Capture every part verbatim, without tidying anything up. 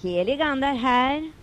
Helig ande är här.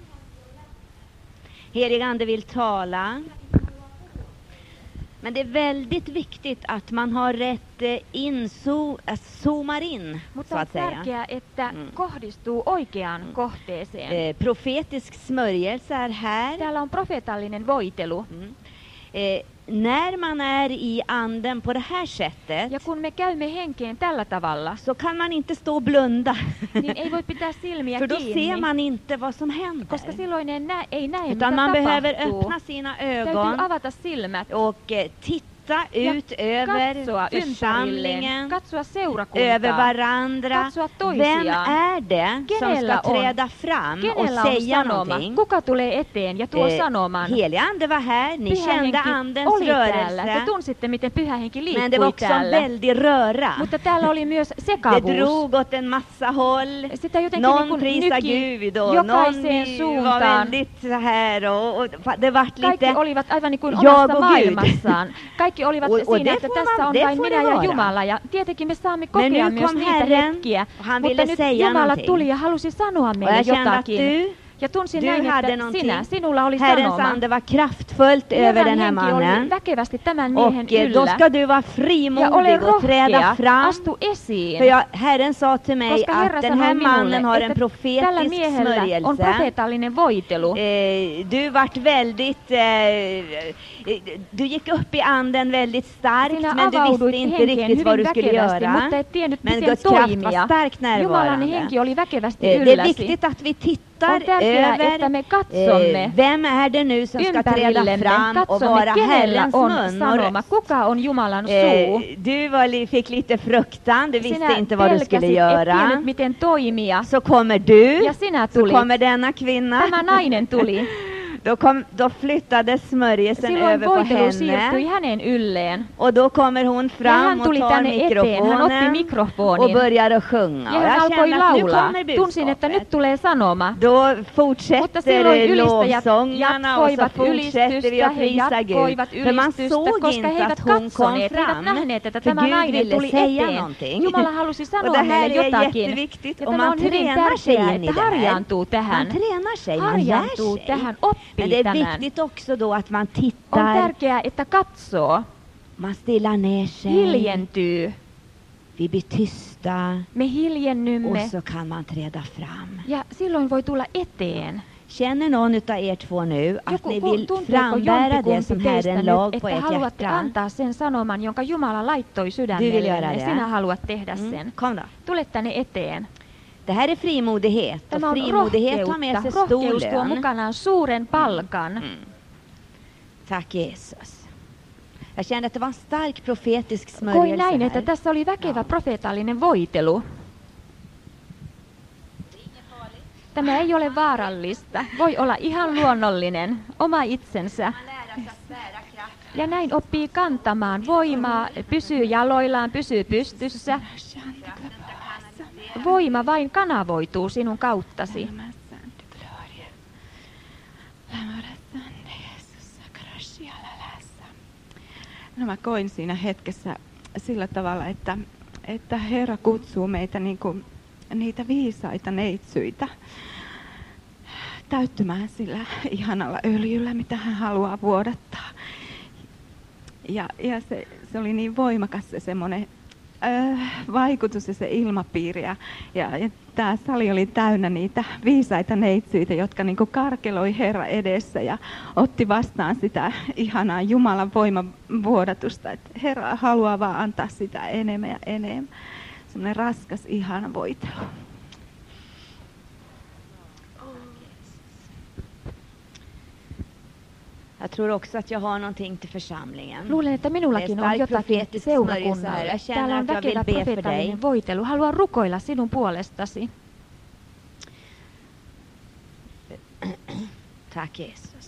Helig ande vill tala. Men det är väldigt viktigt att man har rätt eh, in, so, äh, zoomar in, Mutta så on att säga. tärkeää, että Mm. kohdistuu oikeaan kohteeseen. Eh, profetisk smörjelse är här. Täällä on profeetallinen voitelu. Mm. Eh, när man är i anden på det här sättet, Ja kun me käymme henkeen tällä tavalla, så kan man inte stå och blunda. niin ei voi pitää silmiä För då kiinni, ser man inte vad som händer. koska silloin ei näe, ei näe mitä Utan man behöver tapahtuu. öppna sina Täytyy ögon avata silmät och eh, titta ja ut över katsoa ympärilleen, församlingen, katsoa över seurakuntaa, varandra. katsoa Vem toisiaan. är det som Kenellä ska on? träda fram och Kenellä on säga sanoma? någonting? Kuka tulee eteen ja tuo Eh, sanoman? Helig ande var här, ni Pyhä kände henki andens oli täällä. Te rörelse. tunsitte, miten pyhä henki Men det var liikkui också en täällä. väldig röra. Mutta täällä oli myös Det sekavuus. drog åt en massa håll. Sitä jotenkin Någon niin kuin prisade nyki Gud och någon jokaiseen var suuntaan. väldigt så här och, och det vart Kaikki lite olivat aivan niin kuin jag omassa och Gud. maailmassaan. Kaikki olivat Och- och siinä, det että får tässä man- on det vain får minä det ja vara. Jumala. Ja tietenkin me saamme Men kokea nu myös kom niitä Herren, hetkiä. och han Mutta ville nyt säga Jumala någonting. tuli ja halusi sanoa och meille jag kände att jotakin. du, Ja tunsin du näin, hade että någonting. sinä, sinulla oli Herrens sanoma. ande var kraftfullt över Herran den här henki oli mannen. väkevästi tämän miehen Och eh, då yllä. ska du vara Ja ole frimodig och träda rohkea, fram. astu esiin. För jag, Herren sa till mig Koska Herra att den sanoi här minulle, mannen har en että tällä profetisk miehellä on smörjelse. profeetallinen voitelu. Eh, du vart väldigt, eh, du gick upp i anden väldigt starkt, Sinä men du avauduit visste inte henkeen riktigt vad hyvin du skulle väkevästi, göra. mutta et tiennyt Men miten Guds kraft var toimia. starkt Jumalan närvarande. henki oli väkevästi Eh, det är ylläsi. viktigt att vi tittar On tärkeää, että me över katsomme eh, vem är det nu som ska träda ympärillemme, fram och katsomme vara kenellä Herrens on mun. sanoma, kuka on Jumalan suu. Eh, du var, li- fick lite fruktan, du visste Sinä inte vad du skulle pelkäsit, et göra. tiennyt miten toimia. Så kommer du, Ja sinä så tulit. kommer denna kvinna. Tämä nainen tuli. Då, kom, då flyttades smörjelsen Silloin över på voitelu siirtyi henne. hänen ylleen. Och då kommer hon Ja fram hän och tuli tar tänne eteen, hän otti mikrofonen och mikrofonin. börjar att sjunga. Ja Och hän jag alkoi känner att nu laulaa. kommer Tunsin, että budskapet. nyt tulee sanoma. Då Mutta fortsätter silloin ylistäjät lovsångarna och så jatkoivat fortsätter vi ylistystä, att he prisa Gud. jatkoivat För man ylistystä, såg koska he inte eivät att hon kom katsoneet, he eivät fram. nähneet, että För tämä Gud nainen ville tuli säga eteen. någonting. Jumala halusi Och sanoa det här meille är jotakin. jätteviktigt Ja och tämä man on hyvin tränar sig tärkeää, in i että det här. harjaantuu Man tähän. tränar sig, man lär Harjaantuu sig. tähän, Men oppii det är tämän. viktigt också då att man On tittar, tärkeää, että katsoo, man stillar ner sig. hiljentyy. Vi blir tysta Me och hiljennymme så kan man träda fram. ja silloin voi tulla eteen. Känner någon utav er två nu att Joku ni kun- vill tunteeko frambära det jompikumpi som teistä Herren nyt, lag på että ert haluatte hjärta? antaa sen sanoman, jonka Jumala laittoi Du vill sydämelle, göra ja det. sinä haluat tehdä Mm. sen. Kom då. Tule tänne eteen. Det här är frimodighet. Och Tämä on frimodighet har med rohkeutta. sig stor Rohkeus tuo lön. mukanaan suuren palkan. Mm. Tack Jesus. Jag kände att det var en stark profetisk Koin smörjelse näin, että här. tässä oli väkevä Joo. profeetallinen voitelu. Tämä ei ole vaarallista. Voi olla ihan luonnollinen, oma itsensä. Ja näin oppii kantamaan voimaa, pysyy jaloillaan, pysyy pystyssä. Voima vain kanavoituu sinun kauttasi. No mä koin siinä hetkessä sillä tavalla, että, että Herra kutsuu meitä niin kuin niitä viisaita neitsyitä täyttymään sillä ihanalla öljyllä, mitä hän haluaa vuodattaa. Ja, ja se, se oli niin voimakas se semmoinen äh, vaikutus ja se ilmapiiri. Ja, ja, ja tämä sali oli täynnä niitä viisaita neitsyitä, jotka niin kuin karkeloi Herra edessä ja otti vastaan sitä ihanaa Jumalan voiman vuodatusta. Että Herra haluaa vaan antaa sitä enemmän ja enemmän. Semmoinen raskas, ihana voitelu. Jag tror också att jag har någonting till församlingen. Luulen, että minullakin on jotakin seurakunnalle. Täällä on väkevä profeetallinen voitelu. Haluan rukoilla sinun puolestasi. Tack Jesus.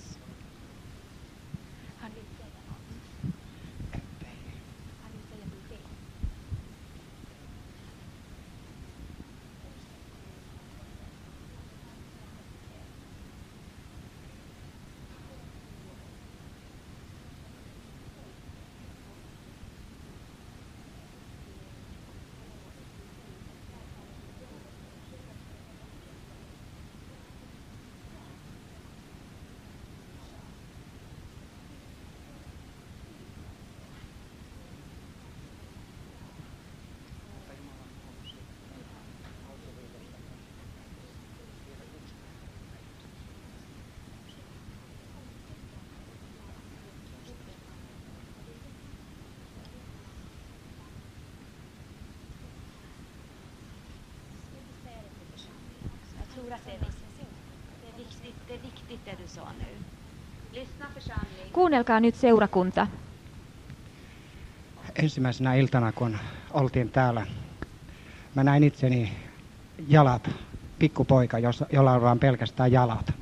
Kuunnelkaa nyt seurakunta. Ensimmäisenä iltana, kun oltiin täällä, mä näin itseni jalat, pikkupoika, jolla on vaan pelkästään jalat.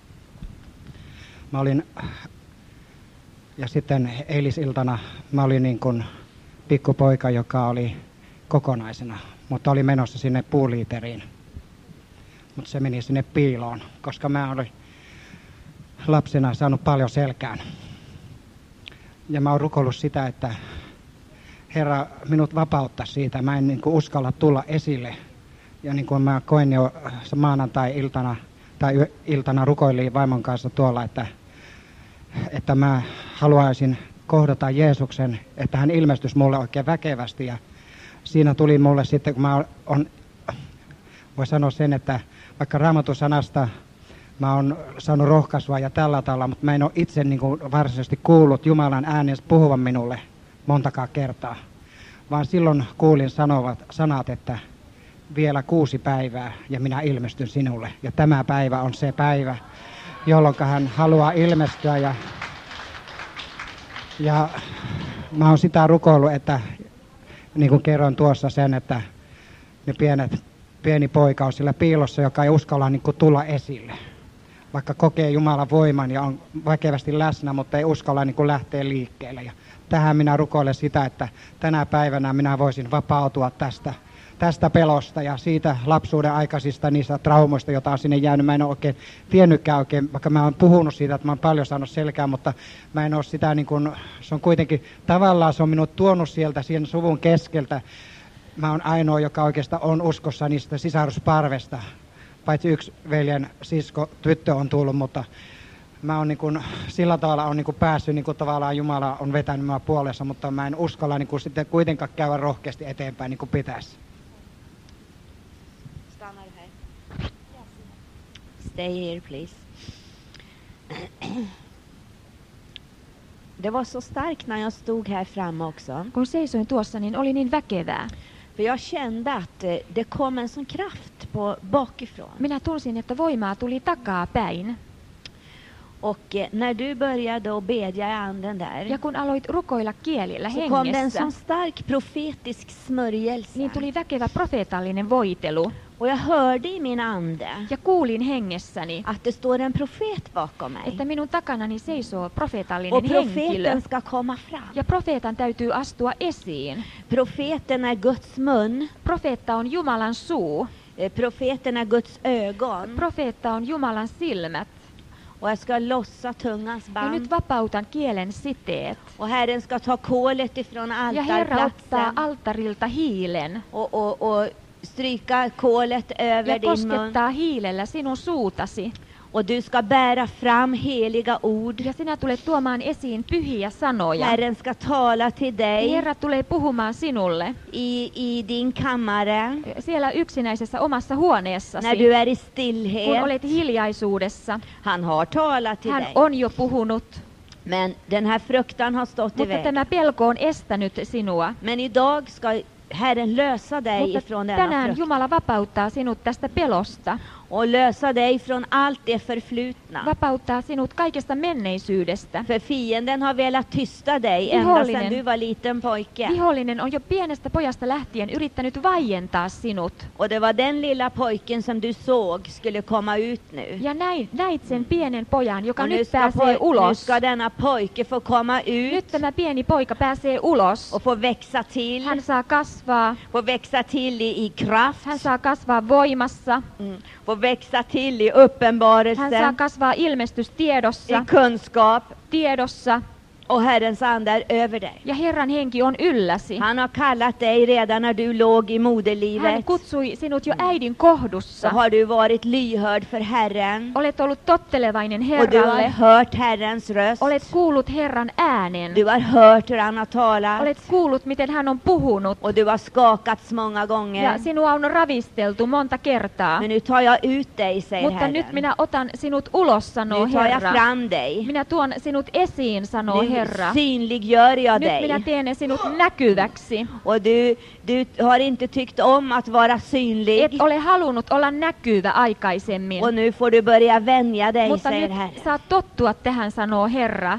Mä olin, ja sitten eilisiltana mä olin niin kuin pikkupoika, joka oli kokonaisena, mutta oli menossa sinne puuliiteriin. Mutta se meni sinne piiloon, koska mä olin lapsena saanut paljon selkään. Ja mä oon rukoillut sitä, että Herra minut vapauttaa siitä. Mä en niin kuin uskalla tulla esille. Ja niin kuin mä koin jo maanantai-iltana tai iltana rukoilin vaimon kanssa tuolla, että, että mä haluaisin kohdata Jeesuksen, että hän ilmestyisi mulle oikein väkevästi. Ja siinä tuli mulle sitten, kun mä on, voi sanoa sen, että vaikka Raamatun sanasta mä oon saanut rohkaisua ja tällä tavalla, mutta mä en ole itse niin kuin varsinaisesti kuullut Jumalan äänen puhuvan minulle montakaan kertaa. Vaan silloin kuulin sanovat, sanat, että vielä kuusi päivää ja minä ilmestyn sinulle. Ja tämä päivä on se päivä, jolloin hän haluaa ilmestyä. Ja, ja mä oon sitä rukoillut, että niin kuin kerroin tuossa sen, että ne pienet, pieni poika on sillä piilossa, joka ei uskalla niin kuin tulla esille. Vaikka kokee Jumalan voiman ja on väkevästi läsnä, mutta ei uskalla niin kuin lähteä liikkeelle. Ja tähän minä rukoilen sitä, että tänä päivänä minä voisin vapautua tästä, tästä pelosta ja siitä lapsuuden aikaisista niistä traumoista, joita on sinne jäänyt. Mä en ole oikein tiennytkään oikein, vaikka mä oon puhunut siitä, että mä oon paljon saanut selkää, mutta mä en ole sitä niin kuin, se on kuitenkin, tavallaan se on minut tuonut sieltä siihen suvun keskeltä. Mä oon ainoa, joka oikeastaan on uskossa niistä sisarusparvesta. Paitsi yksi veljen sisko, tyttö on tullut, mutta mä oon niin kuin, sillä tavalla on niin kuin päässyt, niin kuin tavallaan Jumala on vetänyt minua puolessa, mutta mä en uskalla niin kuin sitten kuitenkaan käydä rohkeasti eteenpäin niin kuin pitäisi. Stay here, please. Det var så starkt när jag stod här framme också. Kun seisoin tuossa, niin oli niin väkevää. För jag kände att det kom en sån kraft på bakifrån. Minä tunsin, että voimaa tuli takaa päin. Och när du började att bedja i anden där, ja kun aloit rukoilla kielillä så kom det en hengessä, sån stark profetisk smörjelse. niin tuli väkevä profeetallinen voitelu. Och jag hörde i min ande Ja kuulin hengessäni, att det står en profet bakom mig. että minun takanani seisoo Och profeetallinen henkilö. profeten ska komma fram. Ja profeetan täytyy astua esiin. Profeten är Guds mun. Profeetta on Jumalan suu. Profeten är Guds ögon. Profeetta on Jumalan silmät. Och jag ska lossa tungans Ja band. nyt vapautan kielen siteet. Och Herren ska ta kolet ifrån Ja Herra ottaa altarplatsen. alttarilta hiilen. Och, och, och stryka kolet över Ja din mun. koskettaa hiilellä sinun suutasi. Och du ska bära fram heliga ord. Ja sinä tulet tuomaan esiin pyhiä sanoja. Herren ska tala till dig Herra tulee puhumaan sinulle i, i din kammare. siellä yksinäisessä omassa huoneessasi. När du är i Kun stillhet. olet hiljaisuudessa. Han har talat till Hän dig. on jo puhunut, Men den här fruktan har stått i mutta vägen. tämä pelko on estänyt sinua. Men idag ska Herren lösa dig Mutta ifrån denna tänään fruktan. Jumala vapauttaa sinut tästä pelosta. Och lösa dig från allt det förflutna. Vapauttaa sinut kaikesta menneisyydestä. För fienden har velat tysta dig ända Vihollinen. sedan du var liten pojke. Vihollinen on jo pienestä pojasta lähtien yrittänyt vaientaa sinut. Och det var den lilla pojken som du såg skulle komma ut nu. Ja näin, näit sen pienen pojan, joka Och nu nyt ska, pääsee poj- nu ulos. ska denna pojke få komma Nyt ut tämä pieni poika pääsee ulos. och få växa till. Hän saa kasvaa. Få växa till i, i kraft. Hän saa kasvaa voimassa. Mm. Få växa till i Hän saa uppenbarelse. kasvaa I ilmestystiedossa, kunskap. tiedossa. Och Herrens ande är över dig. Ja Herran henki on ylläsi. Han har kallat dig redan när du låg i Hän moderlivet. kutsui sinut jo äidin Så kohdussa. har du varit lyhörd för Herren. Olet ollut tottelevainen Och du har Herralle. hört Herrens röst. Olet kuullut Herran äänen. Du har hört hur han har talat. Olet kuullut, miten hän on puhunut. Och du har skakats många Ja gånger. sinua on ravisteltu monta kertaa. Men nu tar jag ut dig, säger Mutta nyt Herren. minä otan sinut ulos, sanoo Nu tar jag Herra. fram dig. Minä tuon sinut esiin, sanoo Nu Herra. synliggör jag Nyt minä dig. teen sinut näkyväksi. Och du, du har inte tyckt om att vara synlig. Et ole halunnut olla näkyvä aikaisemmin. Och nu får du börja vänja dig, Mutta säger nyt Herren. saat tottua tähän, sanoo Herra.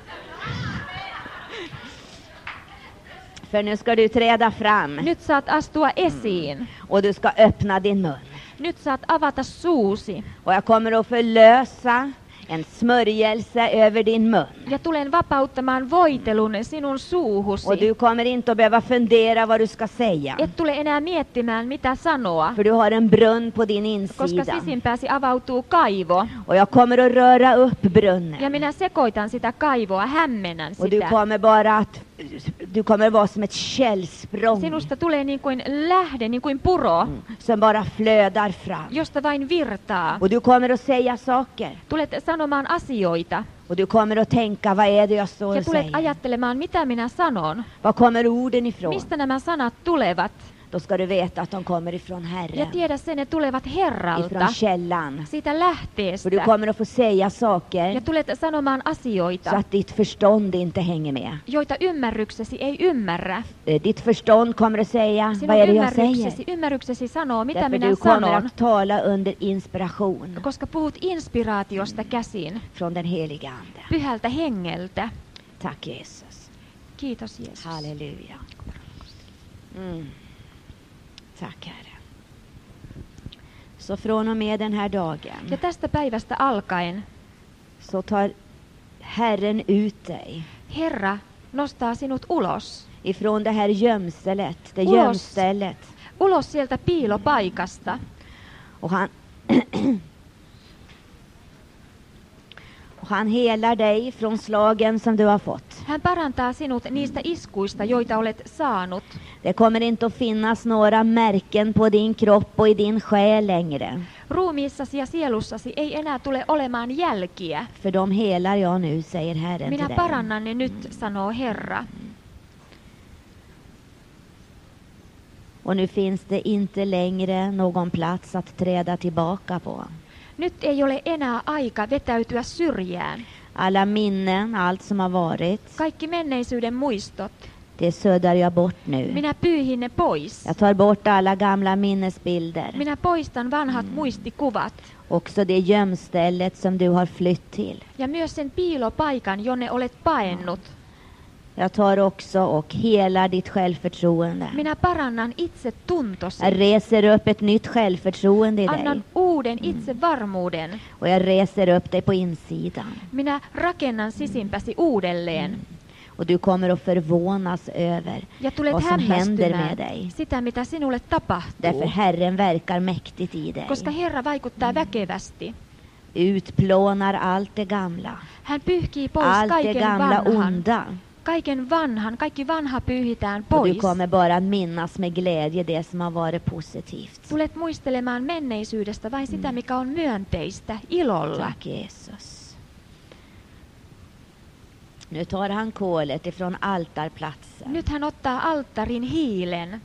För nu ska du träda fram. Nyt saat astua esiin. Och du ska öppna din mun. Nyt saat avata suusi. Och jag kommer att förlösa en smörjelse över din mun. Ja tulen vapauttamaan voitelun sinun suuhusi. Och du kommer inte att behöva fundera vad du ska säga. Et tule enää miettimään, mitä sanoa. För du har en brunn på din Koska insida. sisimpääsi avautuu kaivo. Och jag kommer att röra upp brunnen. Ja minä sekoitan sitä kaivoa, hämmennän Och du sitä. kommer bara att du kommer vara som ett källsprång Sinusta tulee niin kuin lähde, niin kuin puro, som bara flödar fram. josta vain virtaa. Och du kommer att säga saker. Tulet sanomaan asioita. Och du kommer att tänka, vad är det jag står Ja och tulet säger? ajattelemaan, mitä minä sanon. Var kommer orden ifrån? Mistä nämä sanat tulevat? Då ska du veta att de kommer ifrån Ja Herren. tiedä sen, ne tulevat Herralta. Ifrån källan. Siitä För du lähteestä. kommer att få säga Ja saker tulet sanomaan så asioita, att ditt förstånd inte hänger med. joita ymmärryksesi ei ymmärrä. Eh, Ditt förstånd kommer att säga, Sinun vad är det jag säger? ymmärryksesi, ymmärryksesi sanoo, mitä Därför minä du kommer sanon. att tala under inspiration Koska puhut inspiraatiosta käsin, från den heliga Ande. pyhältä hengeltä. Tack Jesus. Kiitos Jeesus. Halleluja. Mm. Tack Herre. Så från och med den här dagen Ja tästä päivästä alkaen så tar Herren ut dig Herra nostaa sinut ulos. ifrån det här gömselet, det Ulos. gömstället. Ulos sieltä piilopaikasta. Och han och han helar dig från slagen som du har fått. Hän parantaa sinut niistä iskuista, joita olet saanut. Det kommer inte att finnas några märken på din kropp och i din själ längre. Ruumiissasi ja sielussasi ei enää tule olemaan jälkiä. För de helar jag nu, säger Herren Minä till dig. parannan ne nyt, sanoo Herra. Och nu finns det inte längre någon plats att träda tillbaka på. Nyt ei ole enää aika vetäytyä syrjään. Alla minnen, allt som har varit, Kaikki menneisyyden muistot, det suddar jag bort nu. minä pyyhin ne pois. Jag tar bort alla gamla minnesbilder. Minä poistan vanhat muistikuvat Också det gömstället som du har flytt till. ja myös sen piilopaikan, jonne olet paennut. Jag tar också och helar ditt självförtroende. Minä parannan itse tuntosi. Jag reser upp ett nytt självförtroende i dig. Annan uuden itsevarmuuden. Och jag reser upp dig på insidan. Minä rakennan sisimpäsi uudelleen. Och du kommer att förvånas över Ja tulet vad som händer med hämmästymään dig. sitä, mitä sinulle tapahtuu. Därför Herren verkar mäktigt i dig. Koska Herra vaikuttaa väkevästi. Utplånar allt det gamla. Hän pyyhkii pois Allt det kaiken gamla vanhan. onda. Kaiken vanhan, kaikki vanha pyyhitään Och du pois. kommer bara att minnas med glädje det som har varit positivt. Tulet muistelemaan menneisyydestä vain sitä, mikä on myönteistä, ilolla. Tack Jesus. Nu tar han kolet ifrån altarplatsen. Nyt hän ottaa alttarin hiilen.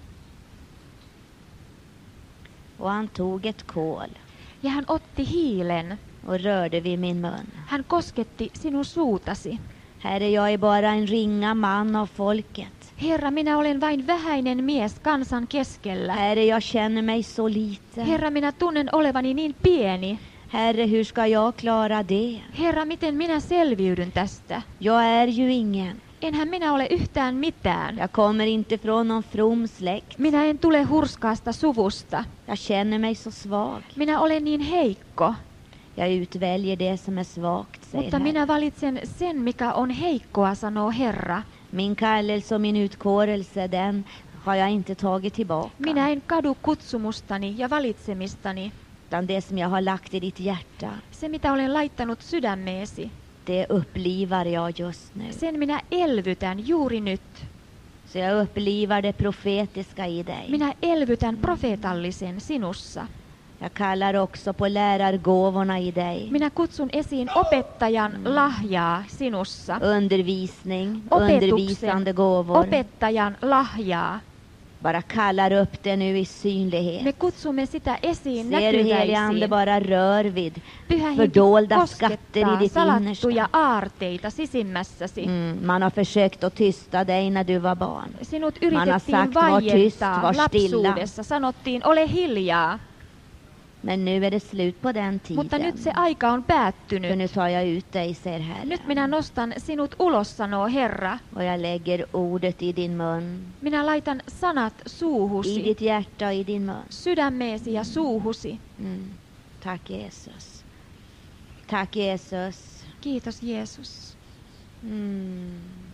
Och han tog ett kol Ja hän otti hiilen. och rörde vid min mun. Hän kosketti sinun suutasi. Herre, jag är bara en ringa man av folket. Herra, minä olen vain vähäinen mies kansan keskellä. Herre, jag känner mig så liten. Herra, minä tunnen olevani niin pieni. Herre, hur ska jag klara det? Herra, miten minä selviydyn tästä? Jag är ju ingen. Enhän minä ole yhtään mitään. Jag kommer inte från någon from släkt. Minä en tule hurskaasta suvusta. Jag känner mig så svag. Minä olen niin heikko. Jag utväljer det som är svagt, säger Mutta Herren. minä valitsen sen, mikä on heikkoa, sanoo Herra. Min kallelse och min utkårelse, den har jag inte tagit tillbaka. Minä en kadu kutsumustani ja valitsemistani. Utan det som jag har lagt i ditt hjärta, Se, mitä olen laittanut sydämeesi, det upplivar jag just nu. sen minä elvytän juuri nyt. Så jag upplivar det profetiska i dig. Minä elvytän profeetallisen sinussa. Jag kallar också på lärargåvorna i dig. Minä kutsun esiin opettajan lahjaa sinussa. Undervisning, Opetuksen, undervisande gåvor. opettajan lahjaa. bara kallar upp det nu i synlighet. Me kutsumme sitä esiin Ser du, helige Ande, näkyväisiin. bara rör vid Pyhä Henki fördolda skatter koskettaa i ditt salattuja innersta. aarteita sisimmässäsi. Mm, man har försökt att tysta dig när du var barn. Sinut Man har yritettiin sagt, var tyst, vaientaa var stilla. lapsuudessa. Sanottiin, ole hiljaa. Men nu är det slut på den Mutta tiden. nyt se aika on För päättynyt. nu tar jag ut dig, säger Herren. Nyt minä nostan sinut ulos, sanoo Herra. Och jag lägger ordet i din mun, Minä laitan sanat i suuhusi, ditt hjärta och i din mun. sydämeesi ja suuhusi. Mm. Tack Jesus. Tack Jesus. Kiitos Jeesus. Mm.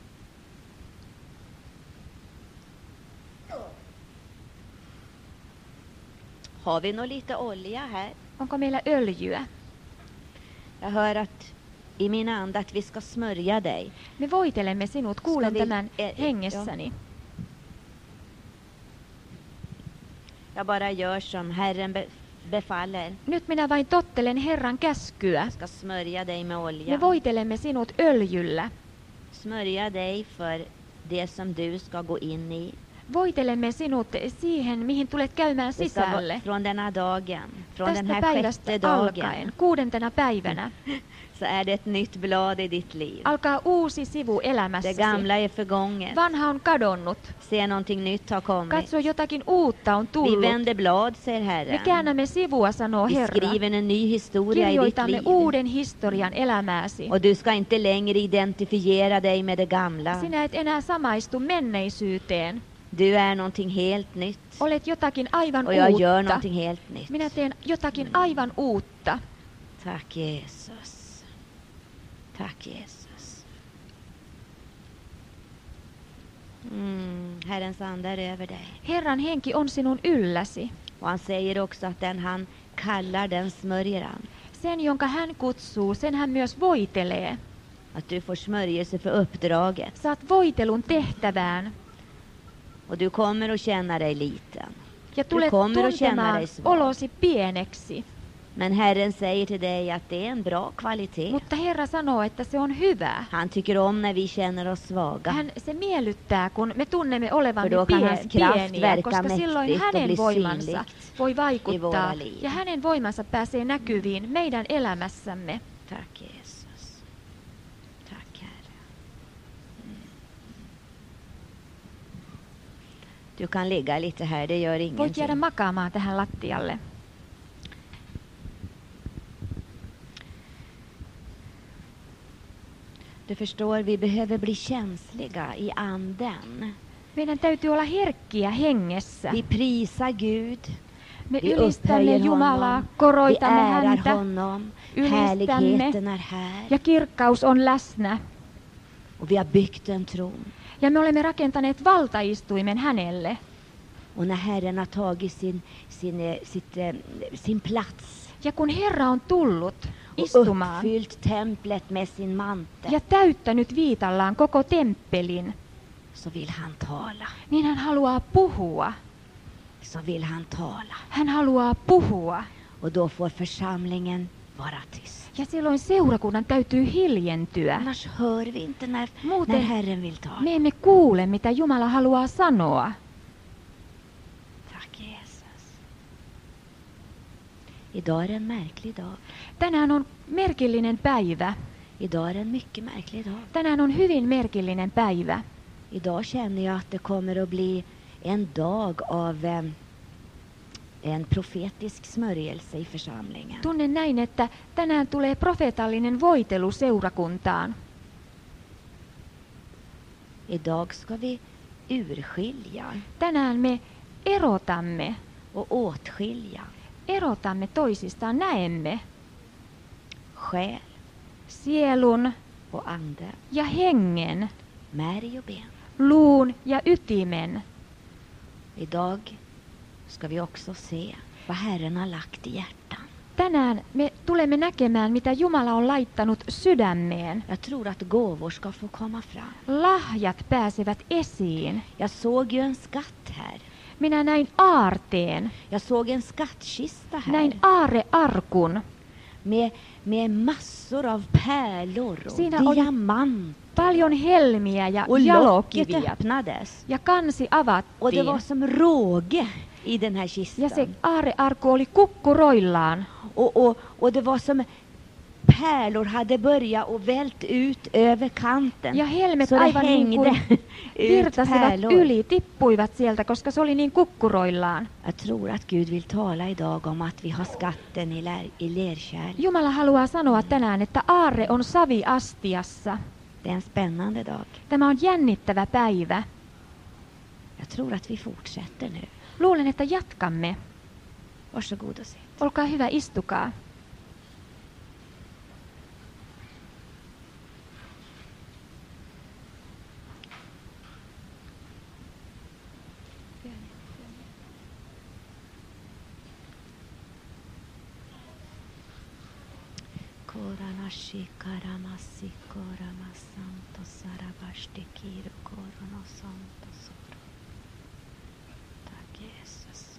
Har vi nog lite olja här? Onko meillä öljyä? Jag hör att i min ande att vi ska smörja dig. Me voitelemme sinut, kuulen vi- tämän eh, hengessäni. Jag bara gör som Herren be- befaller. Nyt minä vain tottelen Herran käskyä. Jag ska smörja dig med olja. Me voitelemme sinut öljyllä. Smörja dig för det som du ska gå in i. Voitelemme sinut siihen, mihin tulet käymään Det ska vara sisälle. från denna dagen, från den Tästä här päivästä sjätte alkaen, dagen, kuudentena päivänä, så är det ett nytt blad i ditt liv. alkaa uusi sivu Det elämässäsi. gamla är förgånget. Vanha on kadonnut. Se, någonting nytt har kommit. Katso, jotakin uutta on Vi tullut. vänder blad, säger Me Herren. käännämme sivua, sanoo Vi Herra. skriver en ny historia i ditt Kirjoitamme liv. uuden historian elämääsi. Och du ska inte längre identifiera dig med det gamla. Sinä et enää samaistu menneisyyteen. Du är någonting helt nytt. Olet jotakin aivan Och jag gör uutta. någonting helt nytt. Minä teen jotakin aivan uutta. Tack Jesus. Tack Jesus. Mm, Herrens ande är över dig. Herran henki on sinun ylläsi. Och han säger också att den han kallar, den smörjer han. Sen, jonka hän kutsuu, sen hän myös voitelee. Att du får smörjelse för uppdraget. Saat voitelun tehtävään Och du kommer att känna dig liten. ja tulet kommer att känna tuntemaan dig svag. olosi pieneksi. Men Herren säger till dig att det är en bra kvalitet. Mutta Herra sanoo, että se on hyvä. Han tycker om när vi känner oss svaga. Hän se miellyttää, kun me tunnemme olevamme För då kan pie- hans kraft pieniä, verka koska silloin mäktigt och hänen bli voimansa synligt voi i vaikuttaa våra liv. ja hänen voimansa pääsee näkyviin meidän elämässämme. Tack Jesus. Tack Herre. Mm. Du kan ligga lite här, det gör Voit jäädä ingenting. makaamaan tähän lattialle. Du förstår, vi behöver bli känsliga i anden. Meidän täytyy olla herkkiä hengessä. Vi prisar Gud. Me Vi ylistämme upphöjer Jumalaa, honom. Vi koroitamme ärar häntä honom. Ylistämme. Härligheten är här. ja kirkkaus on läsnä. Och vi har byggt en tron. Ja me olemme rakentaneet valtaistuimen hänelle. Och när Herren har tagit sin, sin, eh, sitt, eh, sin plats Ja kun Herra on tullut och istumaan uppfyllt templet med sin mantel, ja täyttänyt viitallaan koko temppelin, så vill han tala. niin hän haluaa puhua. Så vill han tala. Hän haluaa puhua. Och då får församlingen vara tyst. Ja silloin seurakunnan täytyy hiljentyä. Annars hör vi inte när, Muuten när Herren vill tala. me emme kuule, mitä Jumala haluaa sanoa. Tack Jesus. Idag är en märklig dag. Tänään on merkillinen päivä. Idag är en mycket märklig dag. Tänään on hyvin merkillinen päivä. Idag känner jag att det kommer att bli en dag av eh, en profetisk smörjelse i församlingen. Tunnen näin, että tänään tulee profeetallinen voitelu seurakuntaan. Idag ska vi urskilja Tänään me erotamme, och åtskilja erotamme toisistaan, näemme själ sielun och ande, ja hengen, märg och ben. luun ja ytimen. Idag ska vi också se vad Herren har lagt i hjärtan. Tänään me tulemme näkemään, mitä Jumala on laittanut sydämeen. Jag tror att gåvor ska få komma fram. Lahjat pääsevät esiin. Jag såg ju en skatt här. Minä näin aarteen, Jag såg en skattkista här. näin aarearkun. med, med massor av pärlor och Siinä oli diamanter. Paljon helmiä ja Och locket jalokiviä. öppnades. Ja kansi Och det avattiin. var som råge i den här kistan. Ja se aarrearkku oli kukkuroillaan. Och, och, och det var som pärlor hade börjat och vält ut över kanten. Ja helmet Så det aivan niin hängde kuin ut virtasivat pärlor. yli, tippuivat sieltä, koska se oli niin kukkuroillaan. Jag tror att Gud vill tala idag om att vi har skatten i, lär, i lerkärl. Jumala haluaa sanoa tänään, että aarre on saviastiassa. Det är en spännande dag. Tämä on jännittävä päivä. Jag tror att vi fortsätter nu. Luulen, että jatkamme. Varsågod och sitt. Olkaa hyvä, istukaa. Koranashi karamasi koramasanto sarabashti kiru korono santo soro. Tack Jesus.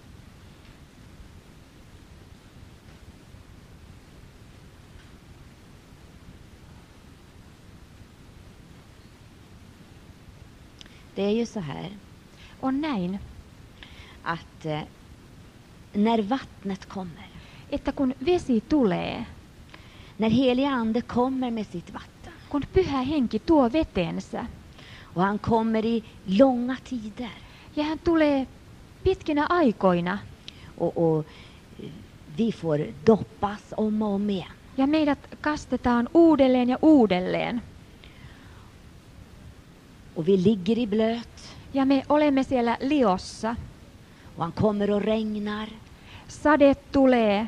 Det är ju så här On näin, att eh, när vattnet kommer, että kun vesi tulee, när heliga ande kommer med sitt vatten kun pyhä henki tuo vetensä, och han kommer i långa tider ja hän tulee pitkinä aikoina, och, och eh, vi får doppas om och om igen. ja meidät kastetaan uudelleen ja uudelleen, Och vi ligger i blöt ja me olemme siellä liossa. och han kommer och regnar Sade tulee,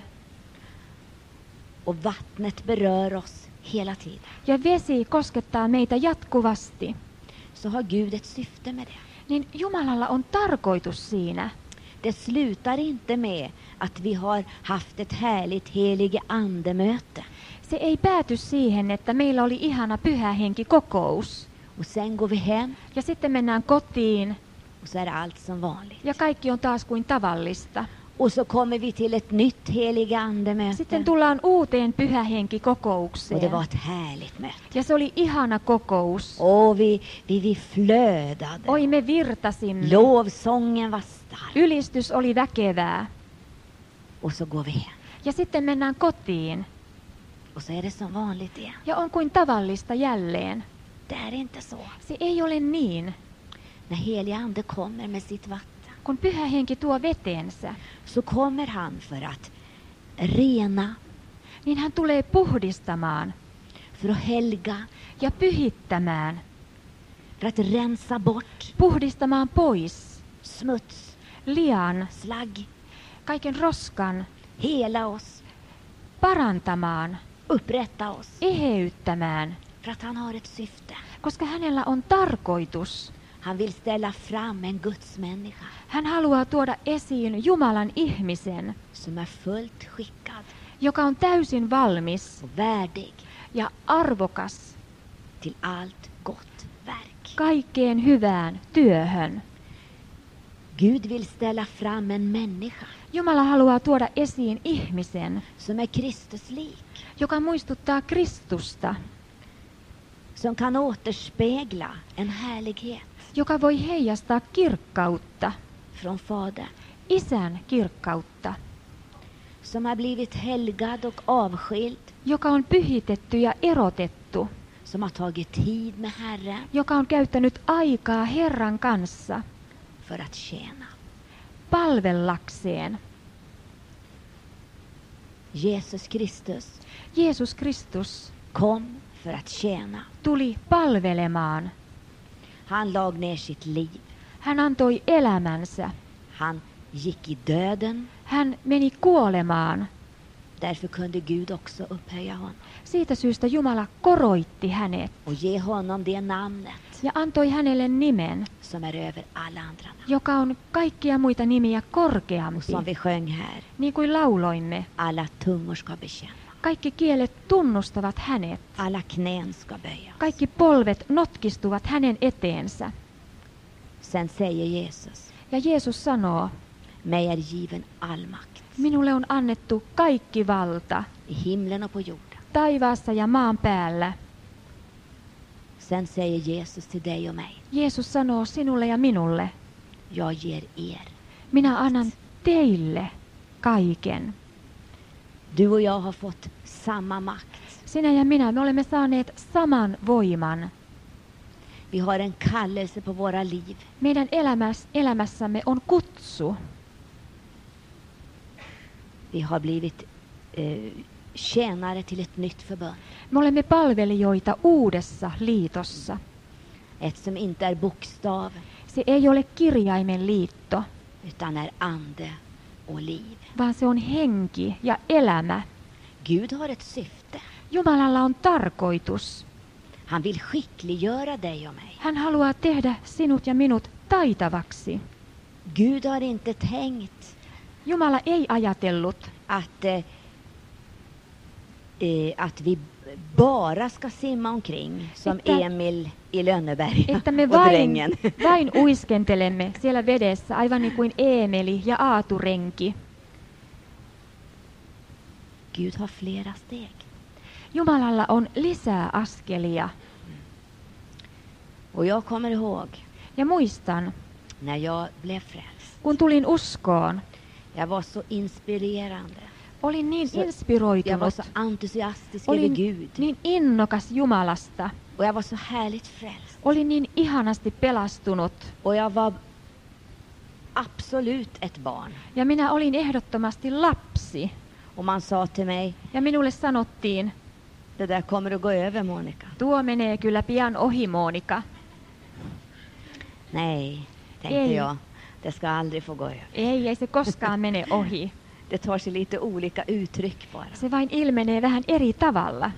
och vattnet berör oss hela tiden. ja vesi koskettaa meitä jatkuvasti. Så har Gud ett syfte med det. Niin Jumalalla on tarkoitus siinä. Det slutar inte med att vi har haft ett härligt helige andemöte Se ei pääty siihen, että meillä oli ihana pyhä henki kokous. och sen går vi hem Ja sitten mennään kotiin, och så är det allt som vanligt. ja kaikki on taas kuin tavallista. Och så kommer vi till ett nytt helige andemöte. Sitten tullaan uuteen pyhä henki Och det var kokoukseen. ett härligt möte. Ja se oli ihana kokous. Och vi, vi, vi flödade. Oi, me virtasimme. Lovsången var stark. Ylistys oli väkevää. Och så går vi hem. Ja sitten mennään kotiin. Och så är det som vanligt igen. Ja on kuin tavallista jälleen. Det är inte så. Se ei ole niin. När heliga ande kommer med sitt vatten Kun pyhä henki tuo vetensä, så kommer han för att rena, niin hän tulee puhdistamaan för att helga, ja pyhittämään. för att rensa bort Puhdistamaan pois smuts, lian, slagg, kaiken roskan, hela oss, parantamaan, upprätta oss. eheyttämään, För att han har ett syfte. koska hänellä on tarkoitus. Han vill ställa fram en Guds människa Hän haluaa tuoda esiin Jumalan ihmisen, som är fullt skickad joka on täysin valmis och värdig ja arvokas till allt gott verk. kaikkeen hyvään työhön. Gud vill ställa fram en människa Jumala haluaa tuoda esiin ihmisen, som är Kristuslik, joka muistuttaa Kristusta, som kan återspegla en härlighet joka voi heijastaa kirkkautta, från Fadern, Isän kirkkautta, som har blivit helgad och avskild, joka on pyhitetty ja erotettu, som har tagit tid med Herren joka on käyttänyt aikaa Herran kanssa för att tjäna. palvellakseen. Jesus Kristus Jeesus Kristus kom för att tjäna. tuli palvelemaan. Han lag ner sitt liv. Hän antoi elämänsä. Han gick i döden. Hän meni kuolemaan. Därför kunde Gud också upphöja honom Siitä syystä Jumala koroitti hänet och ge honom det namnet ja antoi hänelle nimen, som är över alla andra namn. joka on kaikkia muita nimiä Och korkeampi. som vi sjöng här, Niin kuin lauloimme, alla tungor ska bekänna. kaikki kielet tunnustavat hänet. Alla knän ska böjas. Kaikki polvet notkistuvat hänen eteensä. Sen säger Jesus, Ja Jeesus sanoo, mig är given all makt Minulle on annettu kaikki valta i himlen och på jorden. taivaassa ja maan päällä. Sen säger Jesus till dig och mig. Jeesus sanoo sinulle ja minulle, Jag ger er. minä annan teille kaiken. Du och jag har fått samma makt. Sinä ja minä, me olemme saaneet saman voiman. Vi har en kallelse på våra liv. Meidän elämäs, elämässämme on kutsu. Vi har blivit eh, tjänare till ett nytt förbund. Me olemme palvelijoita uudessa liitossa. Ett som inte är bokstav Se ei ole kirjaimen liitto, utan är ande och liv. vaan se on henki ja elämä. Gud har ett syfte. Jumalalla on tarkoitus. Han vill skickliggöra dig och mig. Hän haluaa tehdä sinut ja minut taitavaksi. Gud har inte tänkt Jumala ei ajatellut, att, eh, eh, att vi bara ska simma omkring som Että- Emil i Lönneberga että me och vain, drängen. vain uiskentelemme siellä vedessä, aivan niin kuin Eemeli ja Aaturenki. Gud har flera steg. Jumalalla on lisää askelia. Och jag kommer ihåg Ja muistan, när jag blev frälst. kun tulin uskoon, Jag var så inspirerande. olin niin Så- Jag var inspiroitunut, så entusiastisk över olin Gud. niin innokas Jumalasta, Och jag var så härligt frälst. olin niin ihanasti pelastunut. Och jag var absolut ett barn. Ja minä olin ehdottomasti lapsi. Och man sa till mig, Ja minulle sanottiin, det där kommer att gå över, Monica. tuo menee kyllä pian ohi, Monika. Nej, tänkte Ei. jag. Det ska aldrig få gå över. Ei, ei se koskaan mene ohi. Det tar sig lite olika uttryck bara. Se vain ilmenee vähän eri tavalla.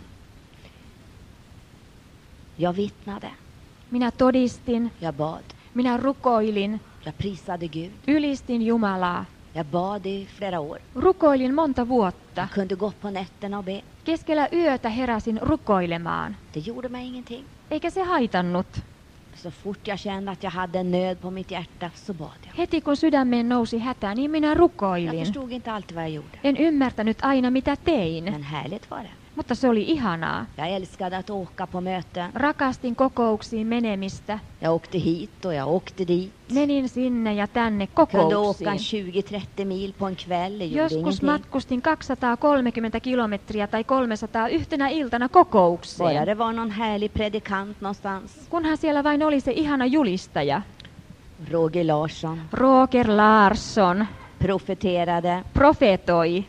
Jag vittnade. Minä todistin, Jag bad. minä rukoilin, Jag prisade Gud. ylistin Jumalaa. Jag bad i flera år. Rukoilin monta vuotta. Jag kunde gå på nätterna och be. Keskellä yötä heräsin rukoilemaan. Det gjorde mig ingenting. Eikä se haitannut. Så fort jag kände att jag hade en nöd på mitt hjärta så bad jag. Heti kun sydämeen nousi hätä, niin minä Jag rukoilin. förstod inte alltid vad jag gjorde. En ymmärtänyt aina mitä tein, Men härligt var det. mutta se oli ihanaa. Jag älskade att åka på möten. Rakastin kokouksiin menemistä. Jag åkte hit och jag åkte dit. Menin sinne ja tänne Kunde åka kokouksiin. tjugo trettio mil på en kväll. Det gjorde Joskus ingenting. matkustin kaksisataakolmekymmentä kilometriä tai kolmesataa yhtenä iltana Bara kokoukseen. det var någon härlig predikant någonstans. Kunhan siellä vain oli se ihana julistaja. Roger Larsson Roger Larsson profeterade. profetoi.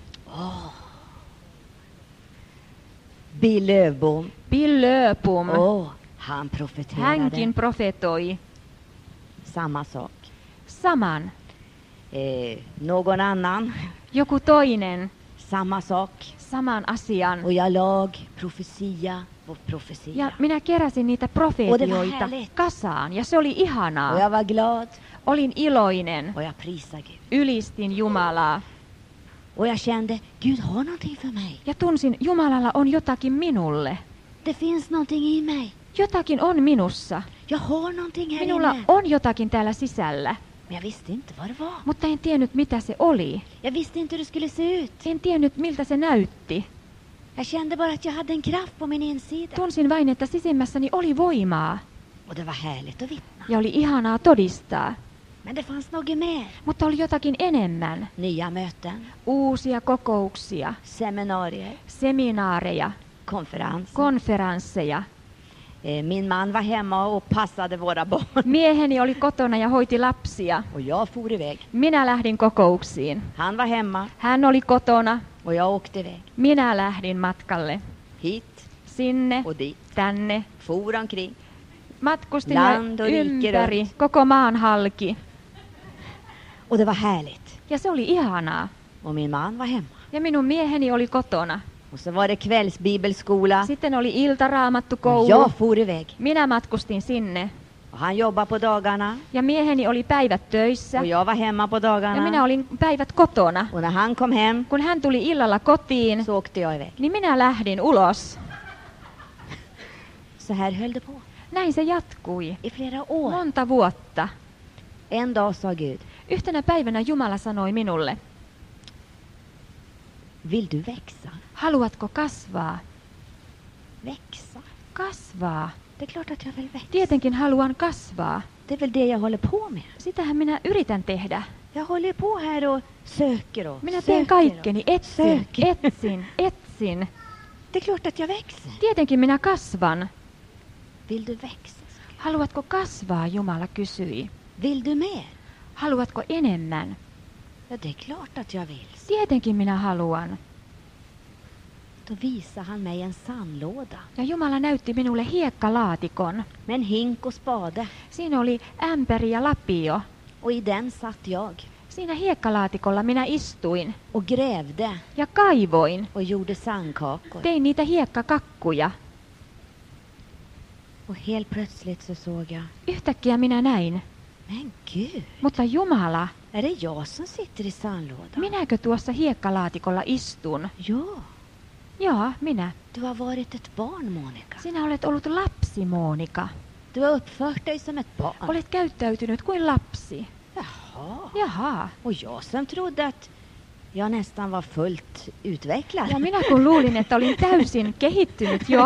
Bill Lövbom. Bill Löpum, Åh, han profeterade. hänkin profetoi Samma sak. saman. Eh, någon annan. Joku toinen Samma sak. saman asian. Och jag lag profetia på profetia. Ja minä keräsin niitä Och det var profetioita härligt. kasaan ja se oli Och ihanaa. jag var glad. Olin iloinen, Och jag prisade Gud. ylistin Jumalaa Och jag kände, Gud har någonting för mig. ja tunsin, Jumalalla on jotakin minulle. Det finns någonting i mig. Jotakin on minussa. Jag har någonting här Minulla inne. on jotakin täällä sisällä, Men jag visste inte vad det var. mutta en tiennyt mitä se oli. Jag visste inte hur det skulle se ut. En tiennyt miltä se näytti. Jag kände bara att jag hade en kraft på min insida. Tunsin vain, että sisimmässäni oli voimaa Och det var härligt att vittna. ja oli ihanaa todistaa. Men det fanns något mer. Mutta oli jotakin enemmän. Nya möten, Uusia kokouksia, seminarier, seminaareja, konferenser. konferansseja. Eh, Min man var hemma och passade våra barn. Mieheni oli kotona ja hoiti lapsia. Och jag for iväg. Minä lähdin kokouksiin. Han var hemma Hän oli kotona. och jag åkte iväg. Minä lähdin matkalle. Hit Sinne, och dit. tänne. For omkring. Matkustin Land och rike ympäri, runt. koko maan halki. Och det var härligt. Ja se oli ihanaa. Och min man var hemma. Ja minun mieheni oli kotona. Och så var det kvällsbibelskola. Sitten oli iltaraamattu Och koulu. jag for iväg. Minä matkustin sinne. Och han jobbade på dagarna. Ja mieheni oli päivät töissä. Och jag var hemma på Ja minä dagarna. olin päivät kotona. Och när han kom hem Kun hän tuli illalla kotiin, så åkte jag iväg. niin minä lähdin ulos. Så här höll det på. Näin se jatkui. I flera år. Monta vuotta. En dag sa Gud, Yhtenä päivänä Jumala sanoi minulle, Vill du växa? Haluatko kasvaa? Växa? Kasvaa. Det är klart att jag vill växa. Tietenkin haluan kasvaa. Det är väl det jag håller på med. Sitähän minä yritän tehdä. Jag håller på här och söker och Minä söker teen kaikkeni, etsin, söker. etsin, etsin. Det är klart att jag växer. Tietenkin minä kasvan. Vill du växa? Haluatko kasvaa, Jumala kysyi. Vill du mer? Haluatko enemmän? Ja, det är klart att jag vill. Tietenkin minä haluan. Då visar han mig en sandlåda Ja Jumala näytti minulle hiekkalaatikon. med en hink och spade. Siinä oli ämpäri ja lapio. Och i den satt jag Siinä hiekkalaatikolla minä istuin och grävde ja kaivoin. och gjorde sandkakor. Tein niitä hiekkakakkuja. Och helt plötsligt så såg jag, Yhtäkkiä minä näin. men Gud, Mutta Jumala, är det jag som sitter i sandlådan? minäkö tuossa hiekkalaatikolla istun? Ja, Joo, minä. du har varit ett barn, Monica. Sinä olet ollut lapsi, Monika. Du har uppfört dig som ett barn. Olet käyttäytynyt kuin lapsi. Jaha. Jaha. Och jag som trodde att jag nästan var fullt utvecklad. Ja minä kun luulin, että olin täysin kehittynyt jo.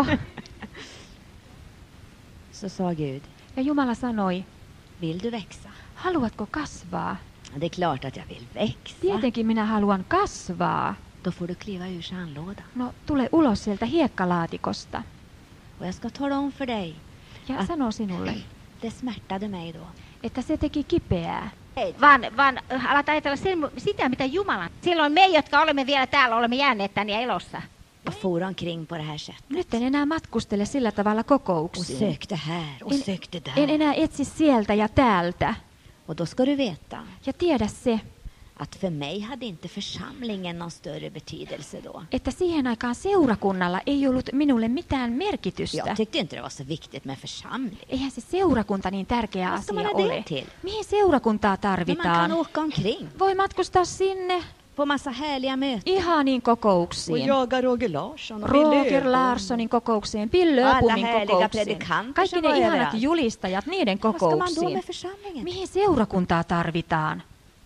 Så sa Gud, Ja Jumala sanoi, vill du växa? haluatko kasvaa? Det är klart att jag vill växa. Tietenkin minä haluan kasvaa. Då får du kliva ur sandlådan. No, tule ulos sieltä hiekkalaatikosta. Och jag ska tala om för dig, Ja sano sinulle, det smärtade mig då. että se teki kipeää. Vaan, vaan alat ajatella sen, sitä, mitä Jumala. Silloin me, jotka olemme vielä täällä, olemme jääneet tänne elossa. Jag for omkring på det här sättet. Nyt en enää matkustele sillä tavalla Och kokouksiin. sökte här och En, sökte där. en enää etsi sieltä ja täältä. Och då ska du veta Ja tiedä se, att för mig hade inte församlingen någon större betydelse då. että siihen aikaan seurakunnalla ei ollut minulle mitään merkitystä. Jag tyckte inte det var så viktigt med församling. Eihän se seurakunta niin tärkeä Vad ska man asia ha det ole. till? Mihin seurakuntaa Men man tarvitaan? kan åka omkring Voi matkustaa sinne på massa härliga möten. ihaniin Och kokouksiin. jaga Roger Larsson och Bill Roger Öbom. Larssonin kokoukseen, Bill Alla Öbumin härliga kokouksiin. predikanter Kaikki som ne var ihanat överallt. julistajat, niiden Vad ska man då kokouksiin. med församlingen? Mihin seurakuntaa tarvitaan?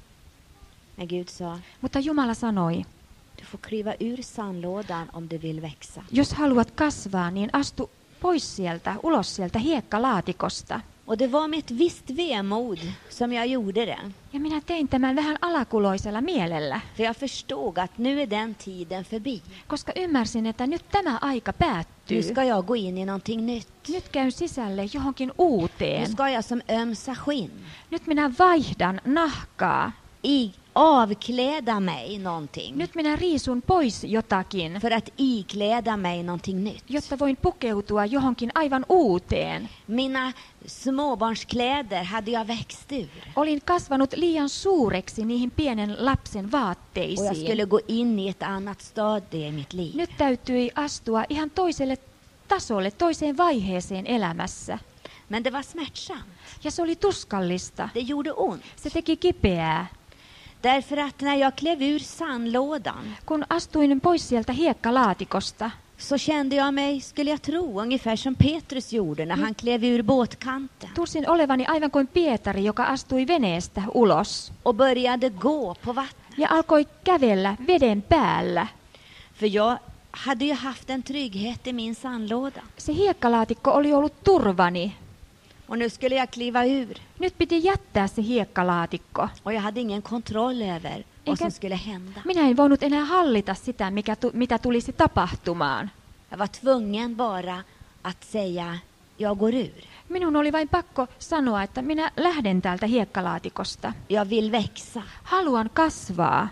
Men Gud sa, Mutta Jumala sanoi, du får kliva ur sandlådan om du vill växa. jos haluat kasvaa, niin astu pois sieltä, ulos sieltä hiekkalaatikosta. Och det var med ett visst vemod som jag gjorde det. Ja minä tein tämän vähän alakuloisella mielellä, För jag förstod att nu är den tiden förbi. koska ymmärsin, että nyt tämä aika Nu päättyy. ska jag gå in i någonting nytt. Nyt käyn sisälle johonkin Nu uuteen. ska jag som ömsa skinn Nyt minä vaihdan nahkaa. i, avkläda mig någonting. Nyt minä riisun pois jotakin, För att ikläda mig någonting nytt. jotta voin pukeutua johonkin aivan uuteen. Mina småbarnskläder hade jag växt ur. Olin kasvanut liian suureksi niihin pienen lapsen Och jag vaatteisiin. skulle gå in i ett annat stadie i mitt liv. Nyt täytyi astua ihan toiselle tasolle, toiseen vaiheeseen elämässä. Men det var smärtsamt. Ja se oli tuskallista. Det gjorde ont. Se teki kipeää. Därför att när jag klev ur sandlådan Kun astuin pois sieltä hiekkalaatikosta, så kände jag mig, skulle jag tro, ungefär som Petrus gjorde när han klev ur båtkanten tunsin olevani aivan kuin Pietari, joka astui veneestä ulos och började gå på vattnet. ja alkoi kävellä veden päällä. För jag hade ju haft en trygghet i min sandlåda. Se hiekkalaatikko oli ollut turvani. Och nu skulle jag kliva ur. Nyt piti jättää se hiekkalaatikko. Och jag hade ingen kontroll över vad Enkä- som skulle hända. Minä en voinut enää hallita sitä, mikä tu- mitä tulisi tapahtumaan. Jag var tvungen bara att säga, jag går ur. Minun oli vain pakko sanoa, että minä lähden täältä hiekkalaatikosta. Jag vill växa Haluan kasvaa,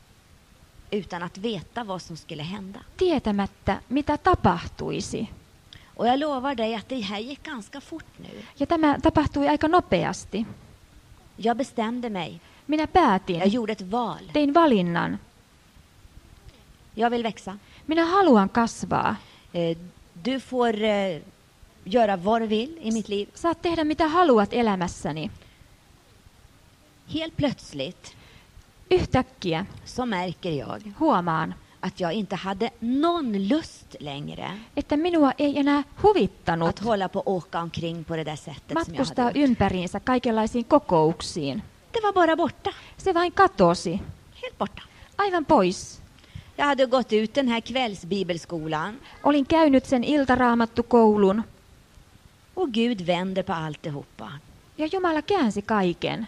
utan att veta vad som skulle hända. tietämättä mitä tapahtuisi. Och jag lovar dig att det här gick ganska fort nu. Ja tämä tapahtui aika nopeasti. Jag bestämde mig. Minä päätin, Jag gjorde ett val. tein valinnan. Jag vill växa. Minä haluan kasvaa. Eh, Du får eh, göra vad du vill i mitt liv. Saat tehdä mitä haluat elämässäni. Helt plötsligt Yhtäkkiä så märker jag huomaan, att jag inte hade någon lust längre että minua ei enää huvittanut att hålla på och åka omkring på det där sättet som jag hade matkustaa gjort. ympäriinsä kaikenlaisiin kokouksiin. Det var bara borta. Se vain katosi, Helt borta. aivan pois. Jag hade gått ut den här kvällsbibelskolan. Olin käynyt sen iltaraamattukoulun. Och Gud vänder på alltihopa. Ja Jumala käänsi kaiken.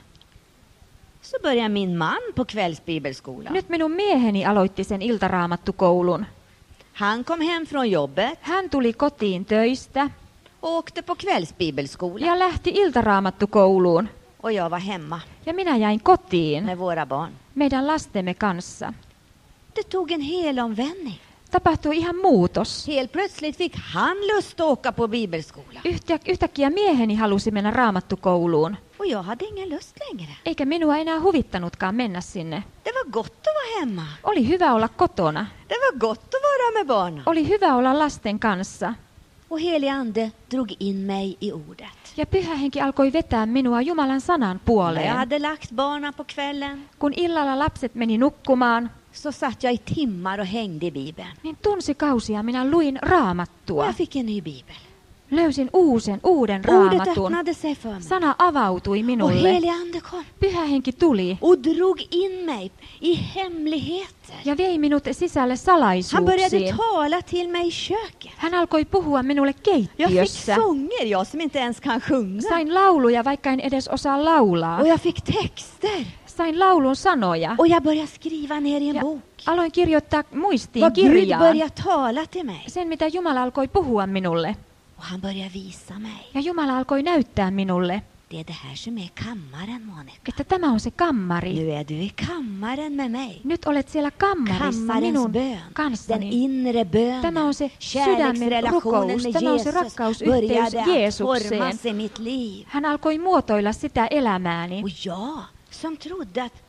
Så börjar min man på kvällsbibelskolan. Nyt minun mieheni aloitti sen iltaraamattukoulun. Han kom hem från jobbet. Hän tuli kotiin töistä. Och åkte på kvällsbibelskolan. Ja lähti iltaraamattukouluun. Och jag var hemma. Ja minä jäin kotiin. Med våra barn. Meidän lastemme kanssa. Det tog en hel omvändning. Tapahtui ihan muutos. Helt plötsligt fick han lust att åka på bibelskolan. Yhtä, yhtäkkiä mieheni halusi mennä raamattukouluun. Och jag hade ingen lust längre. Eikä minua enää huvittanutkaan mennä sinne. Det var gott att vara hemma. Oli hyvä olla kotona. Det var gott att vara med barnen. Oli hyvä olla lasten kanssa. Och helig ande drog in mig i ordet. Ja pyhä henki alkoi vetää minua Jumalan sanan När jag puoleen. hade lagt barnen på kvällen Kun illalla lapset meni nukkumaan, så satt jag i timmar och hängde i Bibeln. niin tunsikausia minä luin Och raamattua. jag fick en ny bibel. Löysin uusen, uuden Ordet raamatun. öppnade sig för mig. Sana avautui Och minulle. helig ande kom Pyhä henki tuli och drog in mig i hemligheter. ja vei minut sisälle Han började salaisuuksiin. tala till mig i köket. Hän alkoi puhua minulle Jag fick keittiössä. sånger, jag som inte ens kan sjunga. Sain lauluja, vaikka en edes osaa laulaa. Och jag fick texter. Sain laulun sanoja. Och jag började skriva ner i en Ja bok. aloin kirjoittaa muistiin Vad Gud kirjaan. började tala till mig. Sen, mitä Jumala alkoi puhua minulle. Och han började visa mig. Ja Jumala alkoi näyttää minulle, Det är det här som är kammaren, Monica. että tämä on se kammari. Nu är du i kammaren med mig. Nyt olet siellä kammarissa Kammarens minun bön. Den kanssani. inre bönen. Tämä on se sydämen Kärleksrelationen rukous. med Tämä on se Jesus rakkausyhteys började att Jeesukseen. formas i mitt liv. Hän alkoi muotoilla sitä elämääni. Och jag som trodde att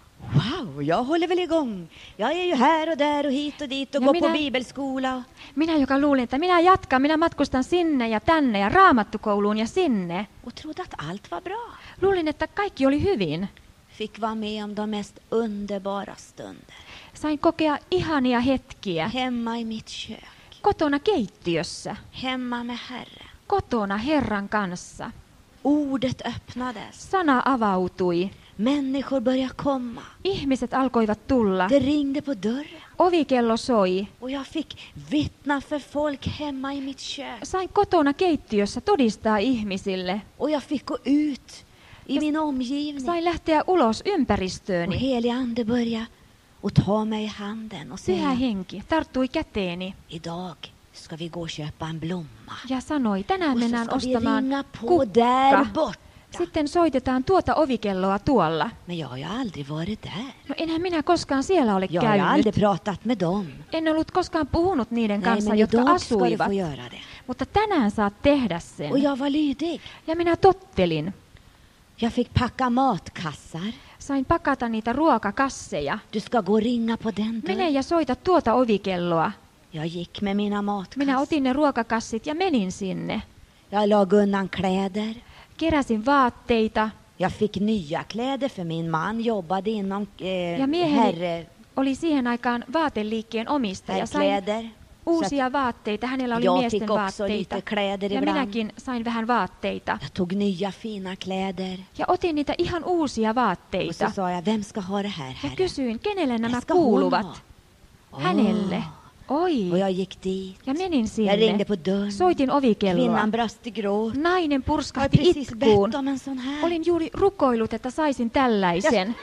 wow, jag håller väl igång. Jag är ju här och där och hit och dit och Ja går minä- på bibelskola. Minä, joka luulin, että minä jatkan, minä matkustan sinne ja tänne ja raamattukouluun ja sinne. Och trodde att allt var bra. Luulin, että kaikki oli hyvin. Fick vara med om de mest underbara stunder. Sain kokea ihania hetkiä. Hemma i mitt kök. Kotona keittiössä. Hemma med Herren. Kotona Herran kanssa. Ordet öppnades. Sana avautui. Människor började komma. Ihmiset alkoivat tulla. Det ringde på dörren. Ovikello soi. Och jag fick vittna för folk hemma i mitt kök. Sain kotona keittiössä todistaa ihmisille. Och jag fick gå ut i min omgivning. Sain lähteä ulos Och ympäristööni. helig ande började och ta mig i handen och Pyhä säga: henki tarttui käteeni idag ska vi gå och köpa en blomma. ja sanoi, tänään Och så mennään ska vi ostamaan ringa på där kukka. borta. Sitten soitetaan tuota ovikelloa tuolla. Men jag har ju aldrig varit där. No enhän minä koskaan siellä ole Jag har ju aldrig käynyt. pratat med dem. En ollut koskaan puhunut niiden Nej, kanssa, men jotka idag ska du asuivat. få göra det. Mutta tänään saat tehdä sen. Och jag var lydig. Ja minä tottelin. Jag fick packa matkassar. Sain pakata niitä ruokakasseja. Du ska gå och ringa på den Mene dörren. ja soita tuota ovikelloa. Jag gick med mina Minä matkassar. otin ne ruokakassit ja menin sinne. Jag la undan kläder. Keräsin vaatteita. Jag fick nya kläder för min man jobbade inom eh, Ja mieheni herre, oli siihen aikaan vaateliikkeen omistaja. Sain herrkläder. uusia vaatteita. Hänellä oli Jag miesten fick också vaatteita. lite kläder Ja ibland. minäkin sain vähän vaatteita. Jag tog nya fina kläder. Ja otin niitä ihan uusia Och så vaatteita. sa jag, vem ska ha det här, Ja herre? kysyin, kenelle nämä Det ska hon kuuluvat? ha. Hänelle. Och Oi. jag gick dit. Ja menin Jag sinne. ringde på dörren. Soitin ovikelloa. Kvinnan brast i gråt. Nainen Jag har purskahti precis itkuun. bett om en sån här. Olin juuri rukoillut, että saisin tällaisen.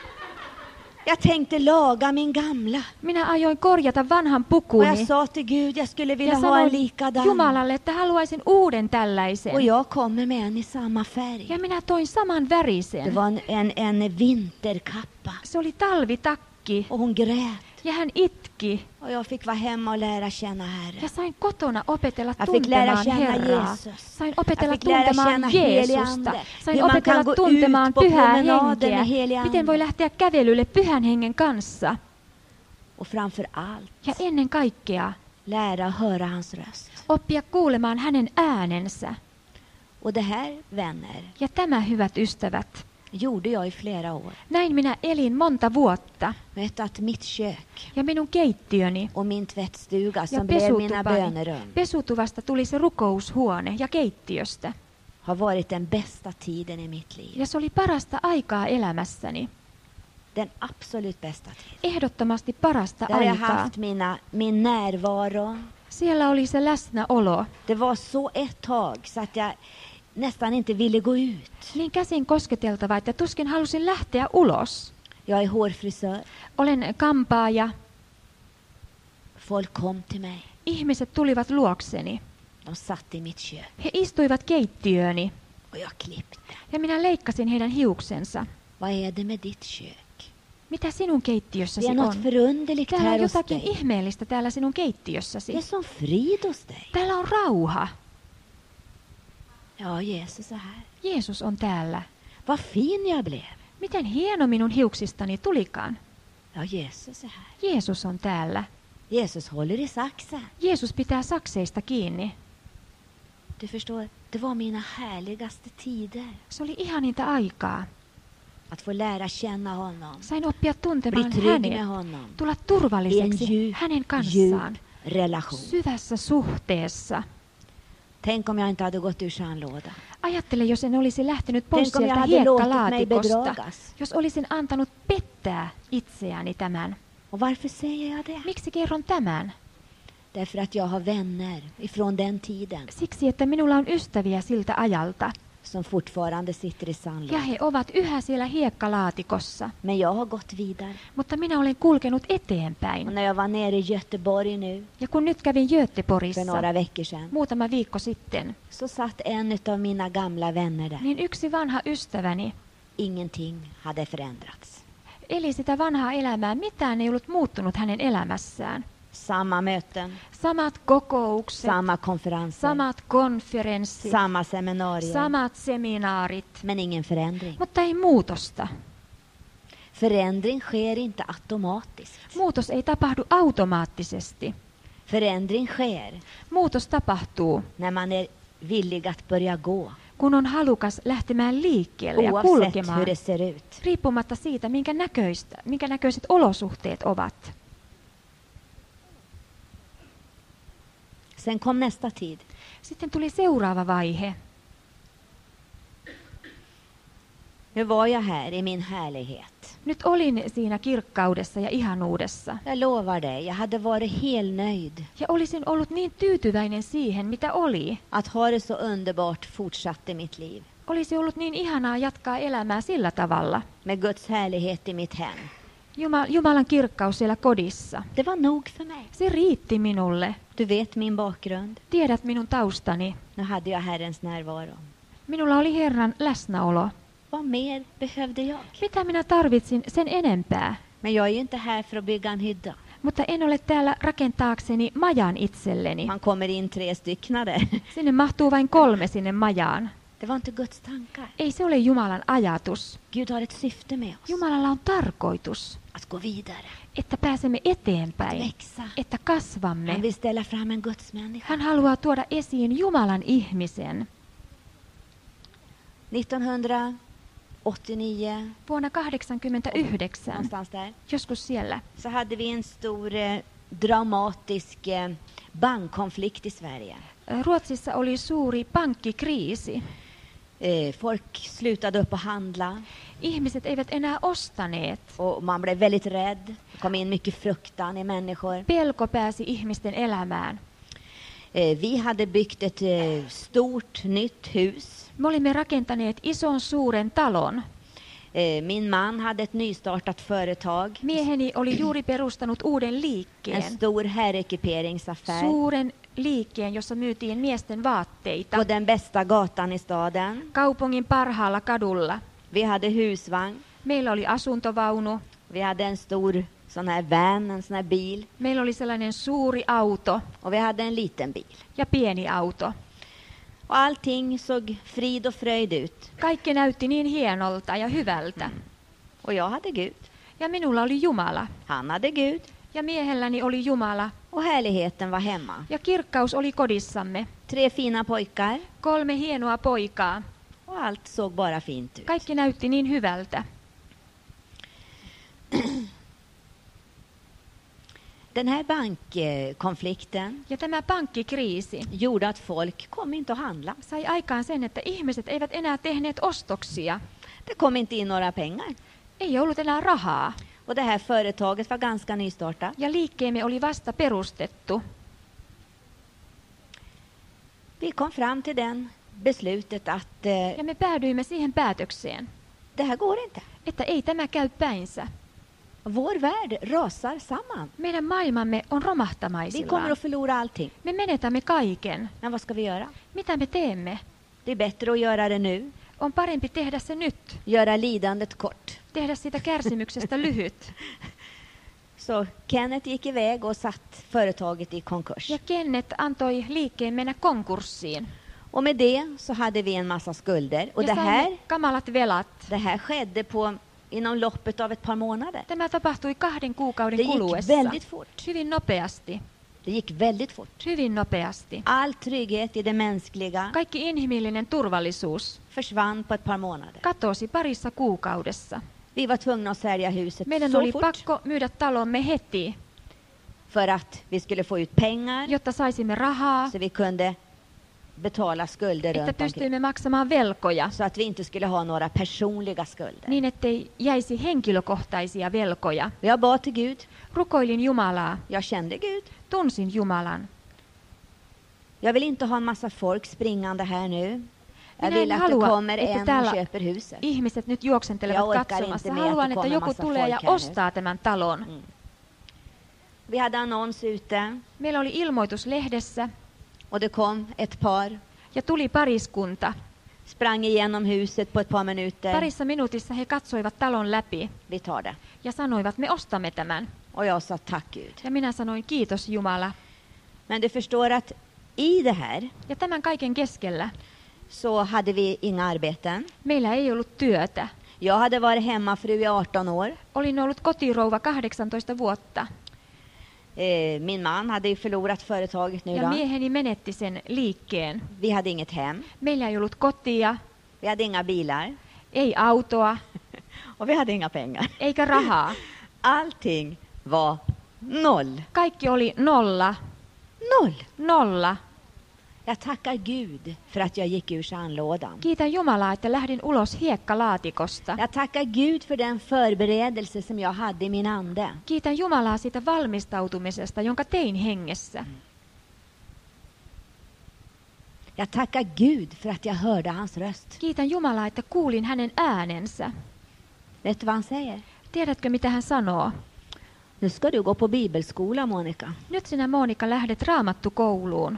Jag tänkte laga min gamla. Minä ajoin korjata vanhan Och pukuni. jag sa till Gud, jag skulle vilja Ja ha en sanoin likadan. Jumalalle, että haluaisin uuden tällaisen. Och jag kommer med en i samma färg. Ja minä toin saman Det värisen. var en, en, en vinterkappa. Se oli talvitakki. Och hon grät. Ja hän itki. Och jag fick vara hemma och lära känna Ja Herren. sain kotona opetella Jag fick lära tuntemaan känna Herraa. Jesus. Sain opetella Jag fick lära tuntemaan känna helig Jeesusta. ande. Sain Hur man opetella kan gå tuntemaan ut på pyhää promenader henkeä. med helig ande. Miten voi lähteä kävelylle pyhän hengen kanssa. Och framför allt Ja ennen kaikkea lära höra hans röst. oppia kuulemaan hänen äänensä. Och det här, vänner, Ja tämä, hyvät ystävät, gjorde jag i flera år. näin minä elin monta vuotta. Vet att mitt kök Ja minun keittiöni och min tvättstuga ja som blev mina pesutuvani, bönerum pesutuvasta tuli se rukoushuone ja keittiöstä. har varit den bästa tiden i mitt liv. Ja se oli parasta aikaa elämässäni. Den absolut bästa tid. Ehdottomasti parasta Där har jag aikaa. haft mina, min närvaro. Siellä oli se läsnäolo. Det var så ett tag så att jag nästan inte ville gå ut. Niin käsin kosketeltava, että tuskin halusin lähteä ulos. Jag är hårfrisör. Olen kampaaja. Folk kom till mig. Ihmiset tulivat luokseni. De satt i mitt kök He istuivat keittiööni och jag klippte. ja minä leikkasin heidän hiuksensa. Vad är det med ditt kök? Mitä sinun Det keittiössäsi är något on? förunderligt Täällä on här hos jotakin dig. ihmeellistä täällä sinun Det är keittiössäsi. som frid hos dig. Täällä on rauha. Ja, Jesus är här. Jeesus on täällä. Vad fin jag blev. Miten hieno minun hiuksistani tulikaan. Ja, Jesus är här. Jeesus on täällä. Jesus håller i saxen. Jeesus pitää sakseista kiinni. Du förstår, det var mina härligaste tider. Se oli ihaninta aikaa. Att få lära känna honom. Sain oppia Bli tuntemaan trygg med hänet. honom. Tulla I en turvalliseksi djup, hänen djup kanssaan. relation. Syvässä suhteessa. Tänk om jag inte hade gått ur sandlådan. Ajattele, jos en olisi lähtenyt pois Tänk om jag sieltä hade låtit mig hiekkalaatikosta. bedragas. Jos olisin antanut pettää itseäni tämän. Och varför säger jag det? Miksi kerron tämän? Därför att jag har vänner ifrån den tiden Siksi, että minulla on ystäviä siltä ajalta. som fortfarande sitter i Ja sandlådan. he ovat yhä siellä hiekkalaatikossa. Men jag har gått vidare. Mutta minä olen kulkenut Och eteenpäin. när jag var nere i Göteborg nu Ja kun nyt kävin för Göteborgissa några veckor sedan muutama viikko sitten, så satt en av mina gamla vänner där. niin yksi vanha ystäväni Ingenting hade förändrats. eli sitä vanhaa elämää. Mitään ei ollut muuttunut hänen elämässään. Samma möten, Samat kokoukset, samma konferenser, samat konferenssit, samma seminarier. samat seminaarit, Men ingen förändring. mutta ei muutosta. Förändring sker inte automatiskt. Muutos ei tapahdu automaattisesti. Förändring sker Muutos tapahtuu, när man är villig att börja gå. kun on halukas lähtemään liikkeelle ja Oavsett kulkemaan, hur det ser ut. riippumatta siitä, minkä, näköistä, minkä näköiset olosuhteet ovat. Sen kom nästa tid. Sitten tuli seuraava vaihe. Nu var jag här i min härlighet. Nyt olin siinä kirkkaudessa ja ihanuudessa. Jag lovar dig, jag hade varit helt nöjd. Ja olisin ollut niin tyytyväinen siihen, mitä oli. Att ha det så underbart fortsatt i mitt liv. Olisi ollut niin ihanaa jatkaa elämää sillä tavalla. Med Guds härlighet i mitt hem. Juma- Jumalan kirkkaus siellä kodissa. Det var nog för mig. Se riitti minulle. Du vet min bakgrund. Tiedät minun taustani. Nu hade jag Herrens närvaro. Minulla oli Herran läsnäolo. Vad mer behövde jag? Mitä minä tarvitsin sen enempää? Men jag är ju inte här för att bygga en hydda. Mutta en ole täällä rakentaakseni majan itselleni. Man kommer in tre stycken där. Sinne mahtuu vain kolme sinne majaan. Det var inte Guds tankar. Ei se ole Jumalan ajatus. Gud har ett syfte med oss. Jumalalla on tarkoitus, Att gå vidare. että pääsemme Att eteenpäin, växa. että kasvamme. Han vill ställa fram en Guds människa. Hän haluaa tuoda esiin Jumalan ihmisen. nittonhundraåttionio, Vuonna kahdeksankymmentäyhdeksän, någonstans där, joskus siellä, så hade vi en stor eh, dramatisk eh, bankkonflikt i Sverige. Ruotsissa oli suuri pankkikriisi. Eh, folk slutade upp att handla Ihmiset eivät enää ostaneet. och man blev väldigt rädd. Det kom in mycket fruktan i människor. Pelko pääsi ihmisten elämään. Eh, vi hade byggt ett eh, stort nytt hus. Me olimme rakentaneet ison suuren talon. Eh, min man hade ett nystartat företag. Mieheni oli juuri perustanut uuden En liikkeen. stor herrekipperingsaffär Suuren liikkeen, jossa myytiin miesten vaatteita. på den bästa gatan i staden. Kaupungin parhaalla kadulla. Vi hade husvagn. Meillä oli asuntovaunu. Vi hade en stor sån här van, en sån här bil. Meillä oli sellainen suuri auto Och vi hade en liten bil. ja pieni auto. Och allting såg frid och fröjd ut. Kaikki näytti niin hienolta ja hyvältä. Och jag hade Gud. Ja minulla oli Jumala. Han hade Gud. Ja miehelläni oli Jumala. Och härligheten var hemma. Ja kirkkaus oli kodissamme. Tre fina pojkar. Kolme hienoa poikaa. Och allt såg bara fint ut. Kaikki näytti niin hyvältä. Den här bankkonflikten Ja tämä pankkikriisi gjorde att folk kom inte att handla. sai aikaan sen, että ihmiset eivät enää tehneet ostoksia. Det kom inte in några pengar. Ei ollut enää rahaa. Och det här företaget var ganska nystartat. Ja liikkeemme oli vasta perustettu. Vi kom fram till den beslutet att eh, Ja me päädyimme siihen päätökseen, det här går inte. että ei tämä käy päinsä. Vår värld rasar samman. Meidän maailmamme on Vi kommer romahtamaisillaan. att förlora allting. Me menetämme kaiken. Men vad ska vi göra? Mitä me teemme? Det är bättre att göra det nu. On parempi tehdä se nyt. Göra lidandet kort. Tehdä siitä kärsimyksestä lyhyt. Så Kenneth gick iväg och satt företaget i konkurs. Ja Kenneth antoi liikkeen mennä konkurssiin. Och med det så hade vi en massa skulder. Och Ja det saimme här, kamalat velat. det här skedde på, inom loppet av ett par månader. Tämä tapahtui kahden kuukauden Det gick kuluessa. väldigt fort. Hyvin nopeasti. Det gick väldigt fort. Hyvin nopeasti. All trygghet i det mänskliga Kaikki inhimillinen turvallisuus försvann på ett par månader. katosi parissa kuukaudessa. Vi var tvungna att sälja huset Meidän så oli fort pakko myydä talomme heti, för att vi skulle få ut pengar jotta saisimme rahaa, så vi kunde betala skulder että runt omkring. pystyimme maksamaan velkoja, Så att vi inte skulle ha några personliga skulder. niin ettei jäisi henkilökohtaisia velkoja. Jag bad till Gud. Rukoilin Jumalaa, Jag kände Gud. tunsin Jumalan. Jag vill inte ha en massa folk springande här nu. Jag Minä vill en att det halua, kommer että en och täällä köper huset. ihmiset nyt Ja juoksentelevat orkar katsomassa. inte med, Haluan, että että kommer joku massa tulee ja folk här nu. ostaa tämän talon. Vi hade annons ute Meillä oli ilmoitus lehdessä och det kom ett par. ja tuli pariskunta. Sprang igenom huset på ett par minuter. Parissa minuutissa he katsoivat talon läpi Vi tar det. ja sanoivat, me ostamme tämän. Och jag sa tack Gud. Ja minä sanoin, kiitos Jumala. Men du förstår att i det här Ja tämän kaiken keskellä så hade vi inga arbeten. meillä ei ollut työtä. Jag hade varit hemmafru i arton år. Olin ollut kotirouva kahdeksantoista vuotta. Eh, min man hade ju förlorat företaget nu Ja då. mieheni menetti sen liikkeen. Vi hade inget hem. Meillä ei ollut kotia, Vi hade inga bilar. ei autoa, Och vi hade inga pengar. eikä rahaa. Allting var noll. Kaikki oli nolla, Noll. nolla. Jag tackar Gud för att jag gick ur sandlådan. Kiitän Jumalaa, että lähdin ulos hiekkalaatikosta. Jag tackar Gud för den förberedelse som jag hade i min ande. Kiitän Jumalaa siitä valmistautumisesta, jonka tein hengessä. Jag tackar Gud för att jag hörde hans röst. Kiitän Jumalaa, että kuulin hänen äänensä. Vet du vad han säger? Tiedätkö, mitä hän sanoo? Nu ska du gå på bibelskola, Monica. Nyt sinä, Monika, lähdet raamattukouluun.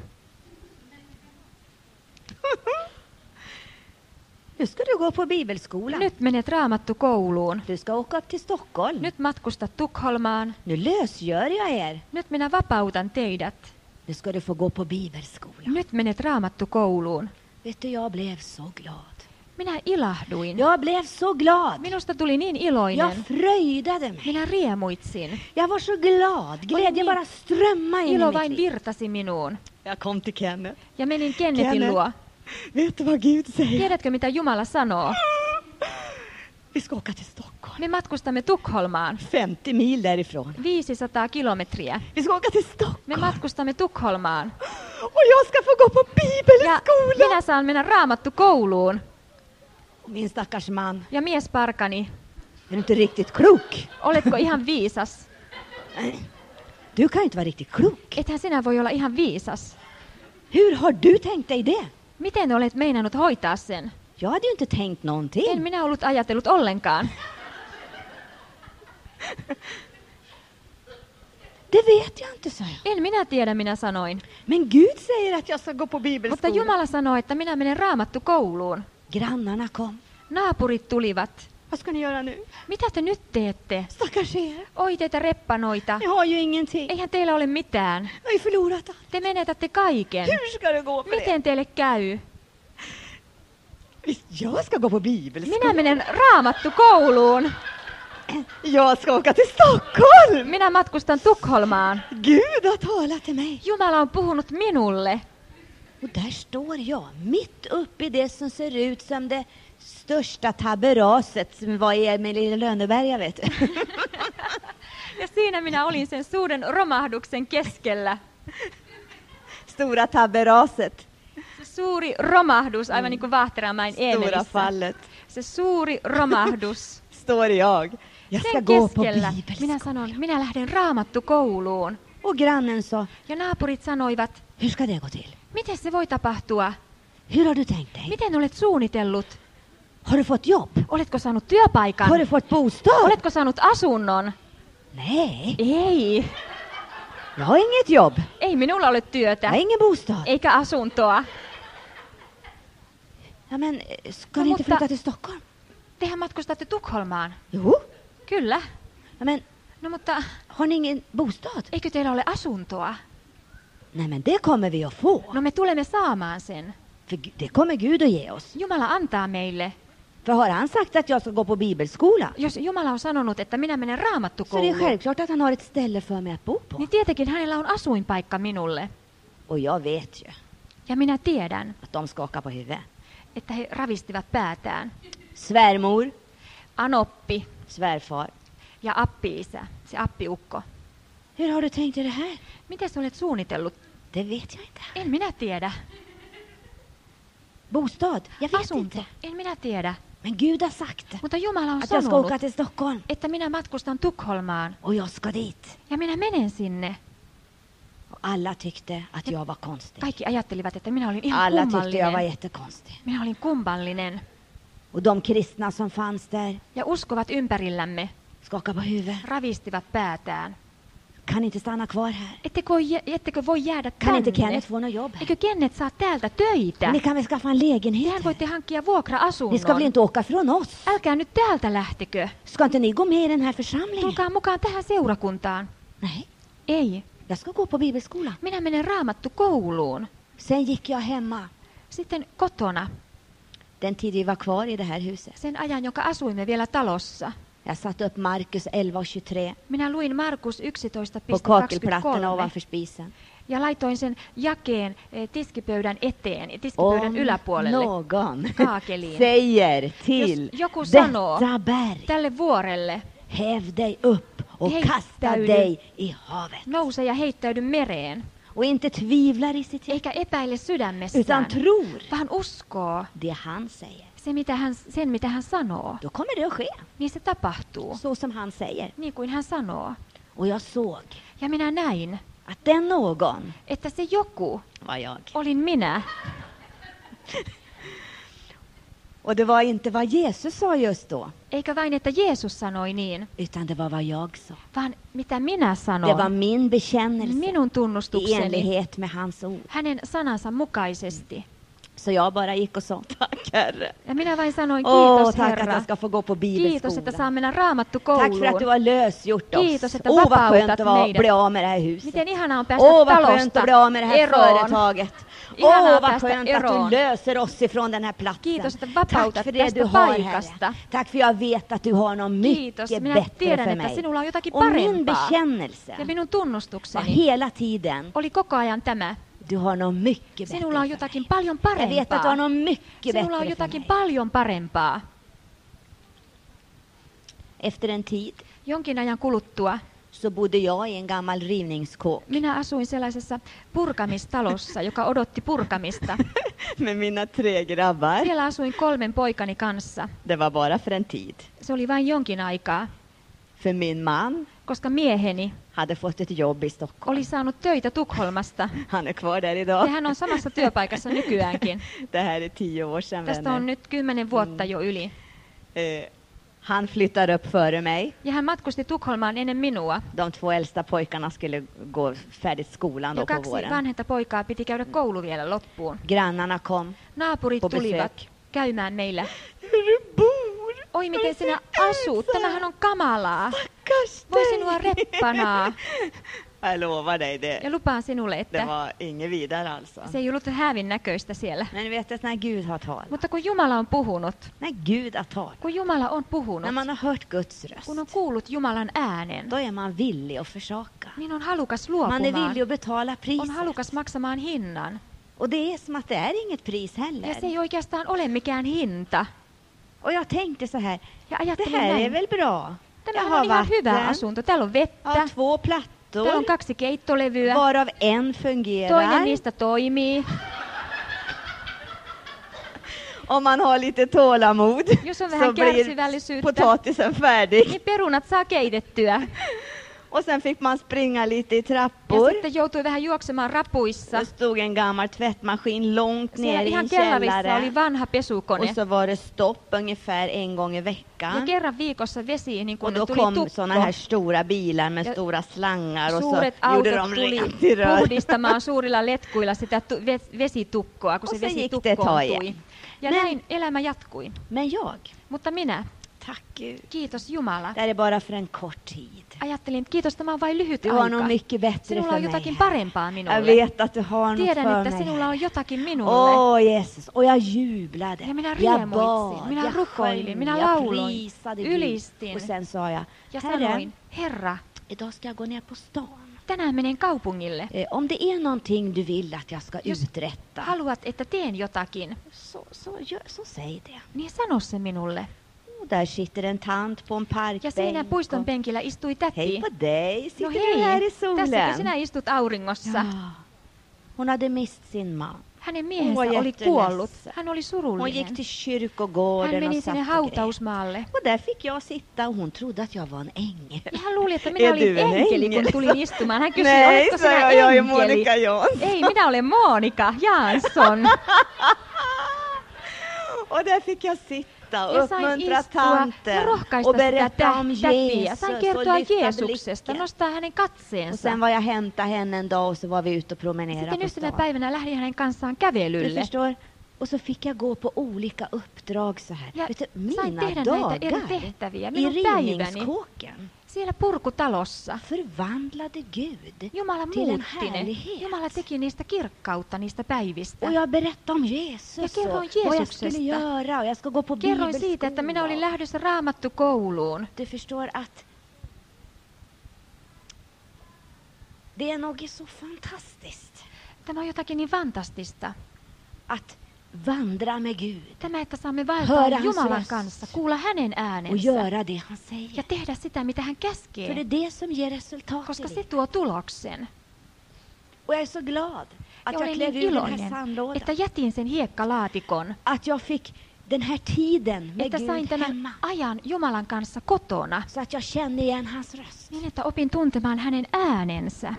Nu ska du gå på bibelskola. Nyt menet raamattukouluun. Du ska åka upp till Stockholm. Nyt matkustat Tukholmaan. Nu lösgör jag er. Nyt minä vapautan teidät. Nu ska du få gå på bibelskola. Nyt menet raamattukouluun. Vet du, jag blev så glad. Minä ilahduin. Jag blev så glad. Minusta tuli niin Jag iloinen. fröjdade mig. Minä riemuitsin. Jag var så glad. Glädjen niin. bara strömmade in i Ilo mitt vain liv. virtasi minuun. Jag kom till Kenneth. Ja menin Kennethin Kenneth. luo. Vet du vad Gud säger? Tiedätkö, mitä Jumala sanoo? Vi ska åka till Stockholm. Me matkustamme Tukholmaan. femtio mil därifrån. viisisataa kilometriä. Vi ska åka till Me Stockholm. matkustamme Tukholmaan. Och jag ska få gå på Ja bibelskola. minä saan mennä raamattukouluun. Min stackars man. Ja miesparkani, Är du inte riktigt klok? oletko ihan viisas? Du kan inte vara riktigt klok. Ethän sinä voi olla ihan viisas. Hur har du tänkt dig det? Miten olet meinannut hoitaa sen? Jag hade ju inte tänkt En någonting. minä ollut ajatellut ollenkaan. Det vet jag inte, sa jag. En minä tiedä, minä sanoin. Men Gud säger att jag ska gå på Mutta bibelskola. Jumala sanoi, että minä menen raamattukouluun. Grannarna kom. Naapurit tulivat. Vad ska ni göra nu? Mitä te nyt teette? Stackars er. Oi teitä reppanoita. Ni har ju ingenting. Eihän teillä ole mitään. Ni har ju förlorat allt. Te menetätte kaiken. Hur ska det gå för er? Miten teille käy? Visst, jag ska gå på bibelskola. Minä menen raamattukouluun. Jag ska åka till Stockholm. Minä matkustan Tukholmaan. Gud har talat till mig. Jumala on puhunut minulle. Och där står jag, mitt uppe i det som ser ut som det största tabberaset som var i Emilie Lönneberga, vet du. Ja siinä minä olin sen suuren romahduksen keskellä. Stora tabberaset. Se suuri romahdus, aivan niin kuin Vaahteramäen Stora Eemelissä. fallet. Se suuri romahdus. står jag. Jag ska Sen gå på keskellä minä bibelskola. sanon, minä lähden raamattukouluun. Och grannen sa, Ja naapurit sanoivat, hur ska det gå till? miten se voi tapahtua? Hur har du tänkt dig? Miten olet suunnitellut? Har du fått jobb? Oletko saanut työpaikan? Har du fått bostad? Oletko saanut asunnon? Nej, Ei, jag har inget jobb. ei minulla ole työtä, Jag har ingen bostad. eikä asuntoa. Ja, men eh, ska No, ni inte mutta- flytta till Stockholm? Tehän matkustatte Tukholmaan. Jo. Kyllä. Ja, men No mutta har ni ingen bostad? eikö teillä ole asuntoa? Nej, men det kommer vi att få. No me tulemme saamaan sen. För Gu- det kommer Gud att ge oss. Jumala antaa meille. För har han sagt att jag ska gå på bibelskola, Jos Jumala on sanonut, että minä menen så är det raamattukouluun, självklart att han har ett ställe för mig att bo på. niin tietenkin hänellä on asuinpaikka minulle. Och jag vet ju Ja minä tiedän, att de skakar på huvudet. että he ravistivat päätään. Svärmor, Anoppi svärfar. ja appi-isä, se appiukko. Hur har du tänkt dig det här? Miten sä olet suunnitellut? Det vet jag inte. En minä tiedä. Bostad? Jag vet Asunto? inte. En minä tiedä. Men Gud har sagt Mutta Jumala on att jag ska sanonut, åka till Stockholm. että minä matkustan Tukholmaan. Och jag ska dit. Ja minä menen sinne. Och alla tyckte att jag var konstig. Kaikki ajattelivat, että minä olin ihan Alla tyckte jag var kummallinen. jättekonstig. Minä olin kummallinen. Och de kristna som fanns där Ja uskovat ympärillämme skakade på huvudet. ravistivat päätään. Kan inte stanna kvar här. Ettekö, jä- ettekö voi jäädä Kan inte tänne? Kenneth få något jobb här? Eikö Kenneth saa täältä töitä? Ni kan väl skaffa en lägenhet Tehän här? voitte hankkia Ni ska väl vuokra-asunnon. inte åka från oss? Älkää nyt täältä lähtekö. Ska inte ni gå med i den här församlingen? Tulkaa mukaan tähän seurakuntaan. Nej, Ei, jag ska gå på bibelskola. minä menen raamattukouluun. Sen gick jag hemma. Sitten kotona, Den tid vi var kvar i det här huset. sen ajan, jonka asuimme vielä talossa. Jag satte upp Markus elva och tjugotre Minä luin Markus yksitoista på kakelplattorna kaksikymmentäkolme ovanför spisen. ja laitoin sen jakeen eh, tiskipöydän eteen ja tiskipöydän Om yläpuolelle någon kaakeliin. säger till Jos joku sanoo detta berg, tälle vuorelle, häv dig upp och kasta Heittäydy. dig i havet. nouse ja heittäydy mereen, Och inte tvivlar i sitt hjärta, eikä epäile utan sydämessään, tror vaan uskoo det han säger. se, mitä hän, sen, mitä hän sanoo, Då kommer det att ske, niin se tapahtuu, så som han säger. niin kuin hän sanoo. Och jag såg Ja minä näin, att den någon että se joku var jag. olin minä. Och det var inte vad Jesus sa just då, Eikä vain, että Jeesus sanoi niin, utan det var vad jag sa. vaan mitä minä Det var sanon, min bekännelse minun i tunnustukseni, enlighet med hans ord. hänen sanansa mukaisesti. Så jag bara gick och sa, tack Herre. Ja minä vain sanoin, Åh, kiitos tack att Herra, jag ska få gå på kiitos, että bibelskola. saan mennä Tack för att du raamattukouluun. har lösgjort oss. Kiitos, että Åh, vad vapautat skönt det var att meidät. bli av med det här huset. Miten ihanaa on päästä Åh, vad skönt talosta att bli av med det här eroon. företaget. Ihanaa Åh, vad päästä skönt att eroon. du löser oss ifrån den här platsen. Kiitos, että Tack vapautat för det tästä du har, paikasta. Herre. Tack för jag vet att du har något Kiitos, mycket minä bättre tiedän, för että mig. sinulla on jotakin Och min parempaa. bekännelse Ja minun var tunnustukseni hela tiden, oli koko ajan tämä. du har något mycket bättre Sinulla on för jotakin mig. paljon Jag vet att du har parempaa. något mycket Sinulla on bättre för jotakin mig. paljon parempaa. Efter en tid Jonkin ajan kuluttua så bodde jag i en gammal rivningskåk minä asuin sellaisessa purkamistalossa, joka odotti purkamista. med mina tre grabbar. Siellä asuin kolmen poikani kanssa. Det var bara för en tid. Se oli vain jonkin aikaa, För min man koska mieheni hade fått ett jobb i Stockholm. oli saanut töitä Tukholmasta. Han är kvar där Ja idag. hän on samassa työpaikassa nykyäänkin. Det här är tio år sedan, Tästä on vänner. nyt kymmenen vuotta jo yli. Eh, han flyttade upp före mig. Ja hän matkusti Tukholmaan ennen minua. De två äldsta pojkarna skulle gå färdigt skolan Ja då på kaksi våren. vanhenta poikaa piti käydä koulu vielä loppuun. Grannarna kom. Naapurit På tulivat besök. käymään meillä. Hur du bor! Oi, miten sinä asut? Tämähän on kamalaa. Stackars Voi dig! sinua reppanaa. Jag lovar dig det. Ja lupaan sinulle, Det että var inget vidare alltså. se ei ollut hävin näköistä siellä. Men vet du, när Gud har talat. Mutta kun Jumala on puhunut, När Gud har talat. kun Jumala on När puhunut, man har hört Guds röst. kun on kuullut Jumalan äänen, Då är man villig att försaka. niin on halukas Man är luopumaan. villig att betala On priset. halukas maksamaan hinnan. Och det är som att det är inget pris Ja heller. se ei oikeastaan ole mikään hinta. Och jag tänkte så här. Ja Det ajattelin här är näin. väl bra. Jag Tämähän har on ihan hyvä vatten. asunto. Täällä on vettä. Jag har två Täällä on plattor. kaksi keittolevyä. Varav en Toinen fungerar. niistä toimii. Om man har lite tålamod Jos on så vähän blir kärsivällisyyttä, potatisen färdig. niin perunat saa keitettyä. Och sen fick man springa lite i Ja trappor. sitten joutui vähän juoksemaan rapuissa. Det stod en gammal tvättmaskin långt ner Siellä i ihan en kellarissa oli källare. vanha pesukone. Och så var det stopp ungefär en gång i Ja veckan. kerran viikossa vesi, niin Och kun då tuli kom tukko. såna här stora bilar med Ja stora slangar och så Suuret gjorde autot de tuli rent i rör. puhdistamaan suurilla letkuilla sitä tu- ve- vesitukkoa, kun Och se så vesi gick det ett tag tukkoontui. igen. Ja Men- näin elämä jatkui. Men jag, Mutta minä, tack Gud, kiitos Jumala, det här är bara för en kort tid. ajattelin, että kiitos, tämä on vain lyhyt Du har nog aika. mycket bättre Sinulla för on mig. jotakin här. parempaa Jag minulle. vet att du har något Tiedän, för että mig. sinulla här. on jotakin minulle. Åh Jesus, och jag jublade, Ja minä jag riemuitsin, bad, minä jag rukoilin, sjöng, minä jag lauloin, prisade Gud. ylistin Och sen sa jag, ja Herre, sanoin, Herra, idag ska jag gå ner på stan. tänään menen kaupungille. Eh, om det är någonting du vill att jag ska Jos uträtta, haluat, että teen jotakin, så, så, gör, så säg det. niin sano se minulle. Och där sitter en tant på en Ja siinä parkbänk. puiston och- penkillä istui Hej täti. på dig, sitter No du här hei, i tässäkö solen? sinä istut auringossa? Ja. Hon hade mist sin man. Hänen Hon miehensä var oli jätteledsen. kuollut. Hän oli Hon surullinen. gick till Hän kyrkogården meni och sinne satt och grät. hautausmaalle. Och där fick jag sitta och hon trodde att jag var en ängel. Ja hän luuli, että minä Är olin du en enkeli, kun ängel? tulin istumaan. Hän kysyi, Nej, oletko sa sinä jag, jag är enkeli? Monica Jansson. Ei, minä olen Monika Jansson. Och där fick jag sitta och Ja sain uppmuntra istua ja tanten rohkaista och sitä berätta om tä- tätiä. Jesus Sain och kertoa lyfta Jeesuksesta, blicken. nostaa hänen Och katseensa. sen var jag hämta henne en dag och så var vi ute och promenerade Sitten på yhtenä stan. päivänä lähdin hänen kanssaan Du kävelylle. förstår? Och så fick jag gå på olika uppdrag så här. Ja Vet du, sain mina tehdä näitä eri dagar tehtäviä. i Minun päiväni rivningskåken siellä purkutalossa. förvandlade Gud Jumala till en muutti ne. härlighet. Jumala teki niistä kirkkautta niistä päivistä. Och jag berättade om Jesus Ja kerroin och vad jag Jeesuksesta. skulle göra och jag ska gå på Kerroin siitä, että minä olin bibelskola. lähdössä raamattukouluun. Du förstår att det är något så fantastiskt Tämä on jotakin niin fantastista. att vandra med Gud Tämä, että saamme Höra vaeltaa hans Jumalan röst. kanssa, kuulla hänen och äänensä göra det han säger. ja tehdä sitä, mitä hän För det käskee, är det som ger resultat i koska se livet. tuo tuloksen. Och jag är så glad att Jag jag olen klev niin ur den här iloinen, sandlådan. että jätin sen hiekkalaatikon, Att jag fick den här tiden med että sain Gud tämän hemma. ajan Jumalan kanssa kotona, Så att jag kände igen hans röst. niin että opin tuntemaan hänen äänensä.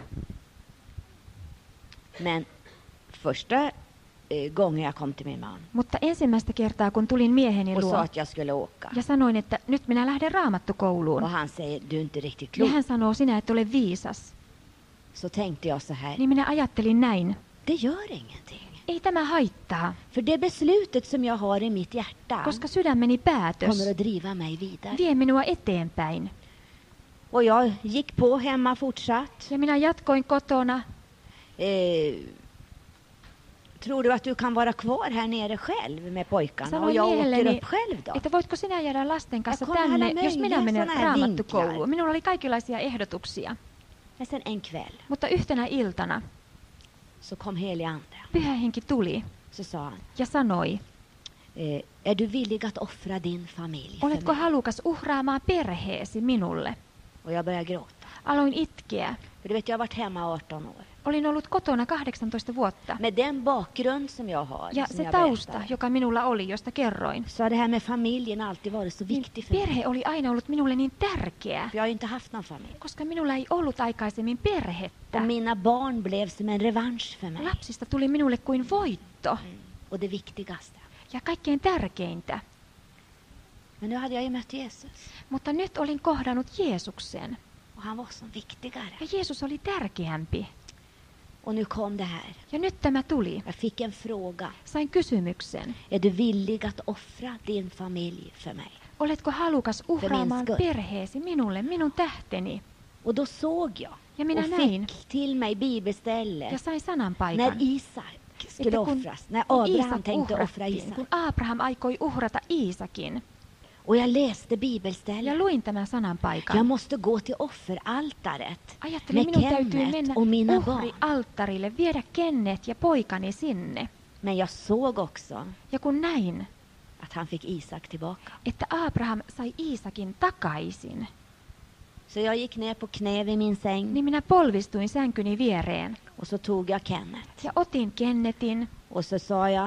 Men första eh, gången jag kom till min man Mutta ensimmäistä kertaa, kun tulin mieheni och sa luo att jag skulle åka. ja sanoin, että nyt minä lähden Och raamattukouluun, han säger, du är inte riktigt ja klok. hän sanoo, sinä et ole viisas, Så tänkte jag så här, niin minä ajattelin näin. det gör ingenting. Ei tämä haittaa, För det beslutet som jag har i mitt hjärta koska sydämeni päätös kommer att driva mig vidare. vie minua eteenpäin. Och jag gick på hemma fortsatt. Ja minä jatkoin kotona. Eh, tror du att du kan vara kvar här nere själv med pojkarna? Och Sanoin jag åker miehelleni, upp själv då? että voitko sinä jäädä lasten kanssa Ja kun hänellä tänne, jos minä möjliä menen såna här raamattukouluun. vinklar. Minulla oli kaikenlaisia ehdotuksia, Men sen en kväll mutta yhtenä iltana så kom helig ande. Pyhä Henki tuli Så sa han, ja sanoi, eh, är du villig att offra din familj för oletko mig? halukas uhraamaan perheesi minulle? Och jag började gråta. Aloin itkeä. För du vet, jag har varit hemma arton år. Olin ollut kotona kahdeksantoista vuotta. Med den bakgrund som jag har, Ja som se jag tausta, berättar, joka minulla oli, josta kerroin, så har det här med familjen alltid varit så niin viktigt för mig. perhe oli aina ollut minulle niin tärkeä, För jag har ju inte haft någon familj. koska minulla ei ollut aikaisemmin perhettä. Och mina barn blev som en revansch för mig. Lapsista tuli minulle kuin voitto Och det viktigaste. ja kaikkein tärkeintä. Men nu hade jag ju mött Jesus. Mutta nyt olin kohdannut Jeesuksen. Och han var så viktigare. Ja Jeesus oli tärkeämpi. Och nu kom det här. Ja nyt tämä tuli. Jag fick en fråga. Sain kysymyksen. Är du villig att offra din familj för mig? Oletko halukas uhraamaan skull. perheesi minulle, minun tähteni? Och då såg jag Ja minä och näin fick till mig ja bibelstället sain när sananpaikan. Isak skulle Että kun, offras. När kun Abraham Iisak tänkte offra uhrattiin, Isak. kun Abraham aikoi uhrata Iisakin. Och jag läste Ja bibelstället. luin tämän sananpaikan. Jag måste gå till offeraltaret Ajattelin, med minun täytyy mennä Kenneth och mina barn. uhrialttarille, viedä Kenneth ja poikani sinne. Men jag såg också Ja kun näin, att han fick Isak tillbaka. että Abraham sai Iisakin takaisin, Så jag gick ner på knä vid min säng niin minä polvistuin sänkyni viereen och så tog jag Kenneth. ja otin Kennethin Och så sa jag,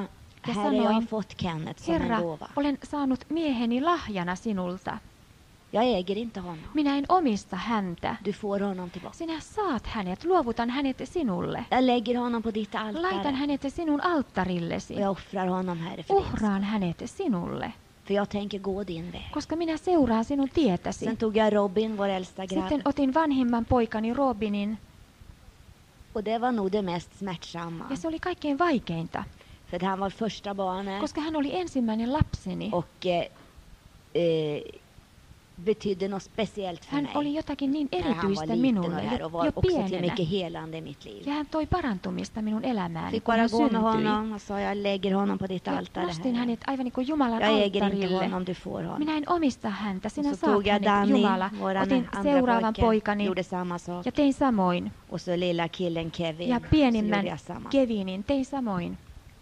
ja Herre, jag har sanoin, fått Kenneth som en Herra, gåva. olen saanut mieheni lahjana sinulta. Jag äger inte honom. Minä en omista häntä. Du får honom tillbaka. Sinä saat hänet, luovutan hänet sinulle. Jag lägger honom på ditt Laitan altare. hänet sinun alttarillesi. Och jag offrar honom, Herre, för din skull. Uhraan hänet sinulle, För jag tänker gå din väg. koska minä seuraan sinun tietäsi. Sen tog jag Robin, vår äldsta grabb. Sitten otin vanhimman poikani Robinin, Och det var nog det mest smärtsamma. ja se oli kaikkein vaikeinta, För han var första barnet. koska hän oli ensimmäinen lapseni. Och eh, eh, betydde något speciellt för Hän mig. oli jotakin niin När han var erityistä liten minulle, och här jo, och var jo också till pienenä. mycket helande i mitt liv. Ja hän toi parantumista minun elämääni, Fick kun bara hän gå med syntyi. honom och sa jag lägger honom på ditt Ja altare, nostin Herre. hänet aivan niin kuin Jumalan Jag äger inte alttarille. honom, du får honom. Minä en omista häntä, sinä Och så saat tog jag hänet, Danny, Jumala. våran Otin andra seuraavan pojke, poikani gjorde samma sak. ja tein samoin. Och så lilla killen Kevin, Ja så pienimmän gjorde jag samma. Kevinin tein samoin.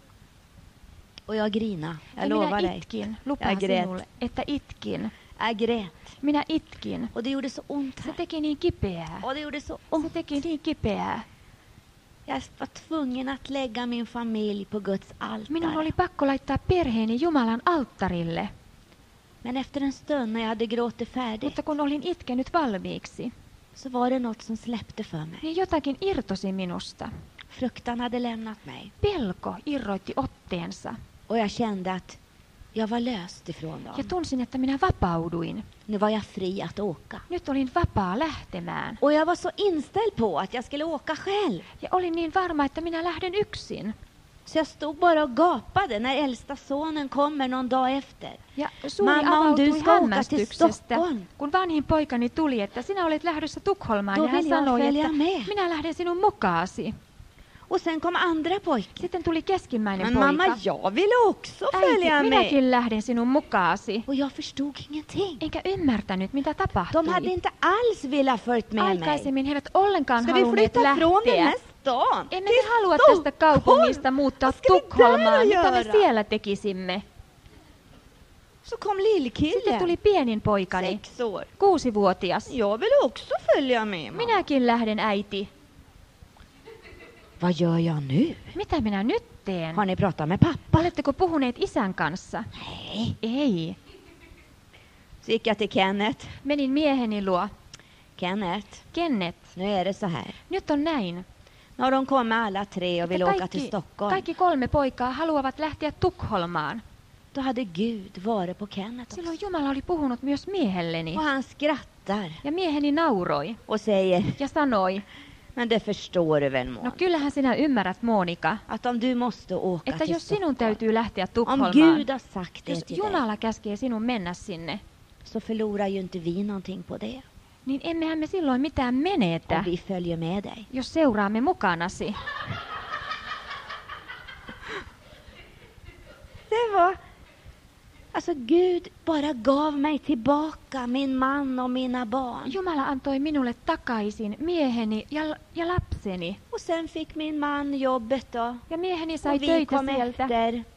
Och jag grina, jag Ja lovar minä dig. itkin, lupaan Jag grät. sinulle, että itkin. Jag grät. Minä itkin. Och det gjorde så ont Se här. teki niin kipeää. Och det gjorde så Se ont. teki niin kipeää. Jag var tvungen att lägga min familj på Guds Minun altare. oli pakko laittaa perheeni Jumalan alttarille. Men efter en stund när jag hade gråtit färdigt Mutta kun olin itkenyt valmiiksi, så var det något som släppte för mig. niin jotakin irtosi minusta. Fruktan hade lämnat mig. Pelko irroitti otteensa. Och jag kände att jag var löst ifrån Ja dem. tunsin, että minä vapauduin. Nu var jag fri att åka. Nyt olin vapaa lähtemään. Och jag var så inställd på att jag skulle åka själv. Ja olin niin varma, että minä lähden yksin. Så jag stod bara och gapade när äldsta sonen kommer någon dag efter. Ja suuri Mamma, om du avautui ska åka till hämmästyksestä, Stockholm, kun vanhin poikani tuli, että sinä olet lähdössä Tukholmaan. då Ja hän vill jag sanoi, följa että med. minä lähden sinun mukaasi. Och sen kom andra pojken. Sitten tuli keskimmäinen Men poika. mamma, jag ville också Äiti, följa med. minäkin lähden sinun mukaasi. Och jag förstod ingenting. Enkä ymmärtänyt, mitä De hade tapahtui. inte alls velat följt med mig. Aikaisemmin he eivät ollenkaan Ska vi halunneet flytta från den lähteä. här stan Emme till me halua Stockholm? tästä kaupungista muuttaa Vad ska vi Tukholmaan. där Mitä me göra? siellä tekisimme? Så kom Sitten lillkillen, tuli pienin poikani, sex år. kuusivuotias. Jag vill också följa med, mamma. Minäkin lähden, äiti. Vad gör jag nu? Mitä minä nyt teen? Har ni pratat med pappa? Oletteko puhuneet isän kanssa? Nej. Ei. Så gick jag till Kenneth. Menin mieheni luo. Kenneth, Kenneth, nu är det så här. nyt on näin. Nu har de kommit alla tre och vill että åka till kaikki, Stockholm. kaikki kolme poikaa haluavat lähteä Tukholmaan. Då hade Gud varit på Kenneth också. Silloin Jumala oli puhunut myös miehelleni. Och han skrattar Ja mieheni nauroi och säger, ja sanoi, men det förstår du väl, no Mån? kyllähän sinä ymmärrät, Monika, Att om du måste åka että till jos sinun Stockholm, täytyy lähteä om Tukholmaan, Gud har sagt det jos till dig, Jumala käskee sinun mennä sinne, så förlorar ju inte vi någonting på det. niin emmehän me silloin mitään menetä, Om vi följer med dig. jos seuraamme mukanasi. Det var... Alltså Gud bara gav mig tillbaka min man och mina barn. Jumala antoi minulle takaisin mieheni ja, ja lapseni. Och sen fick min man jobbet då. Ja mieheni sai Och vi töitä kom sieltä. efter.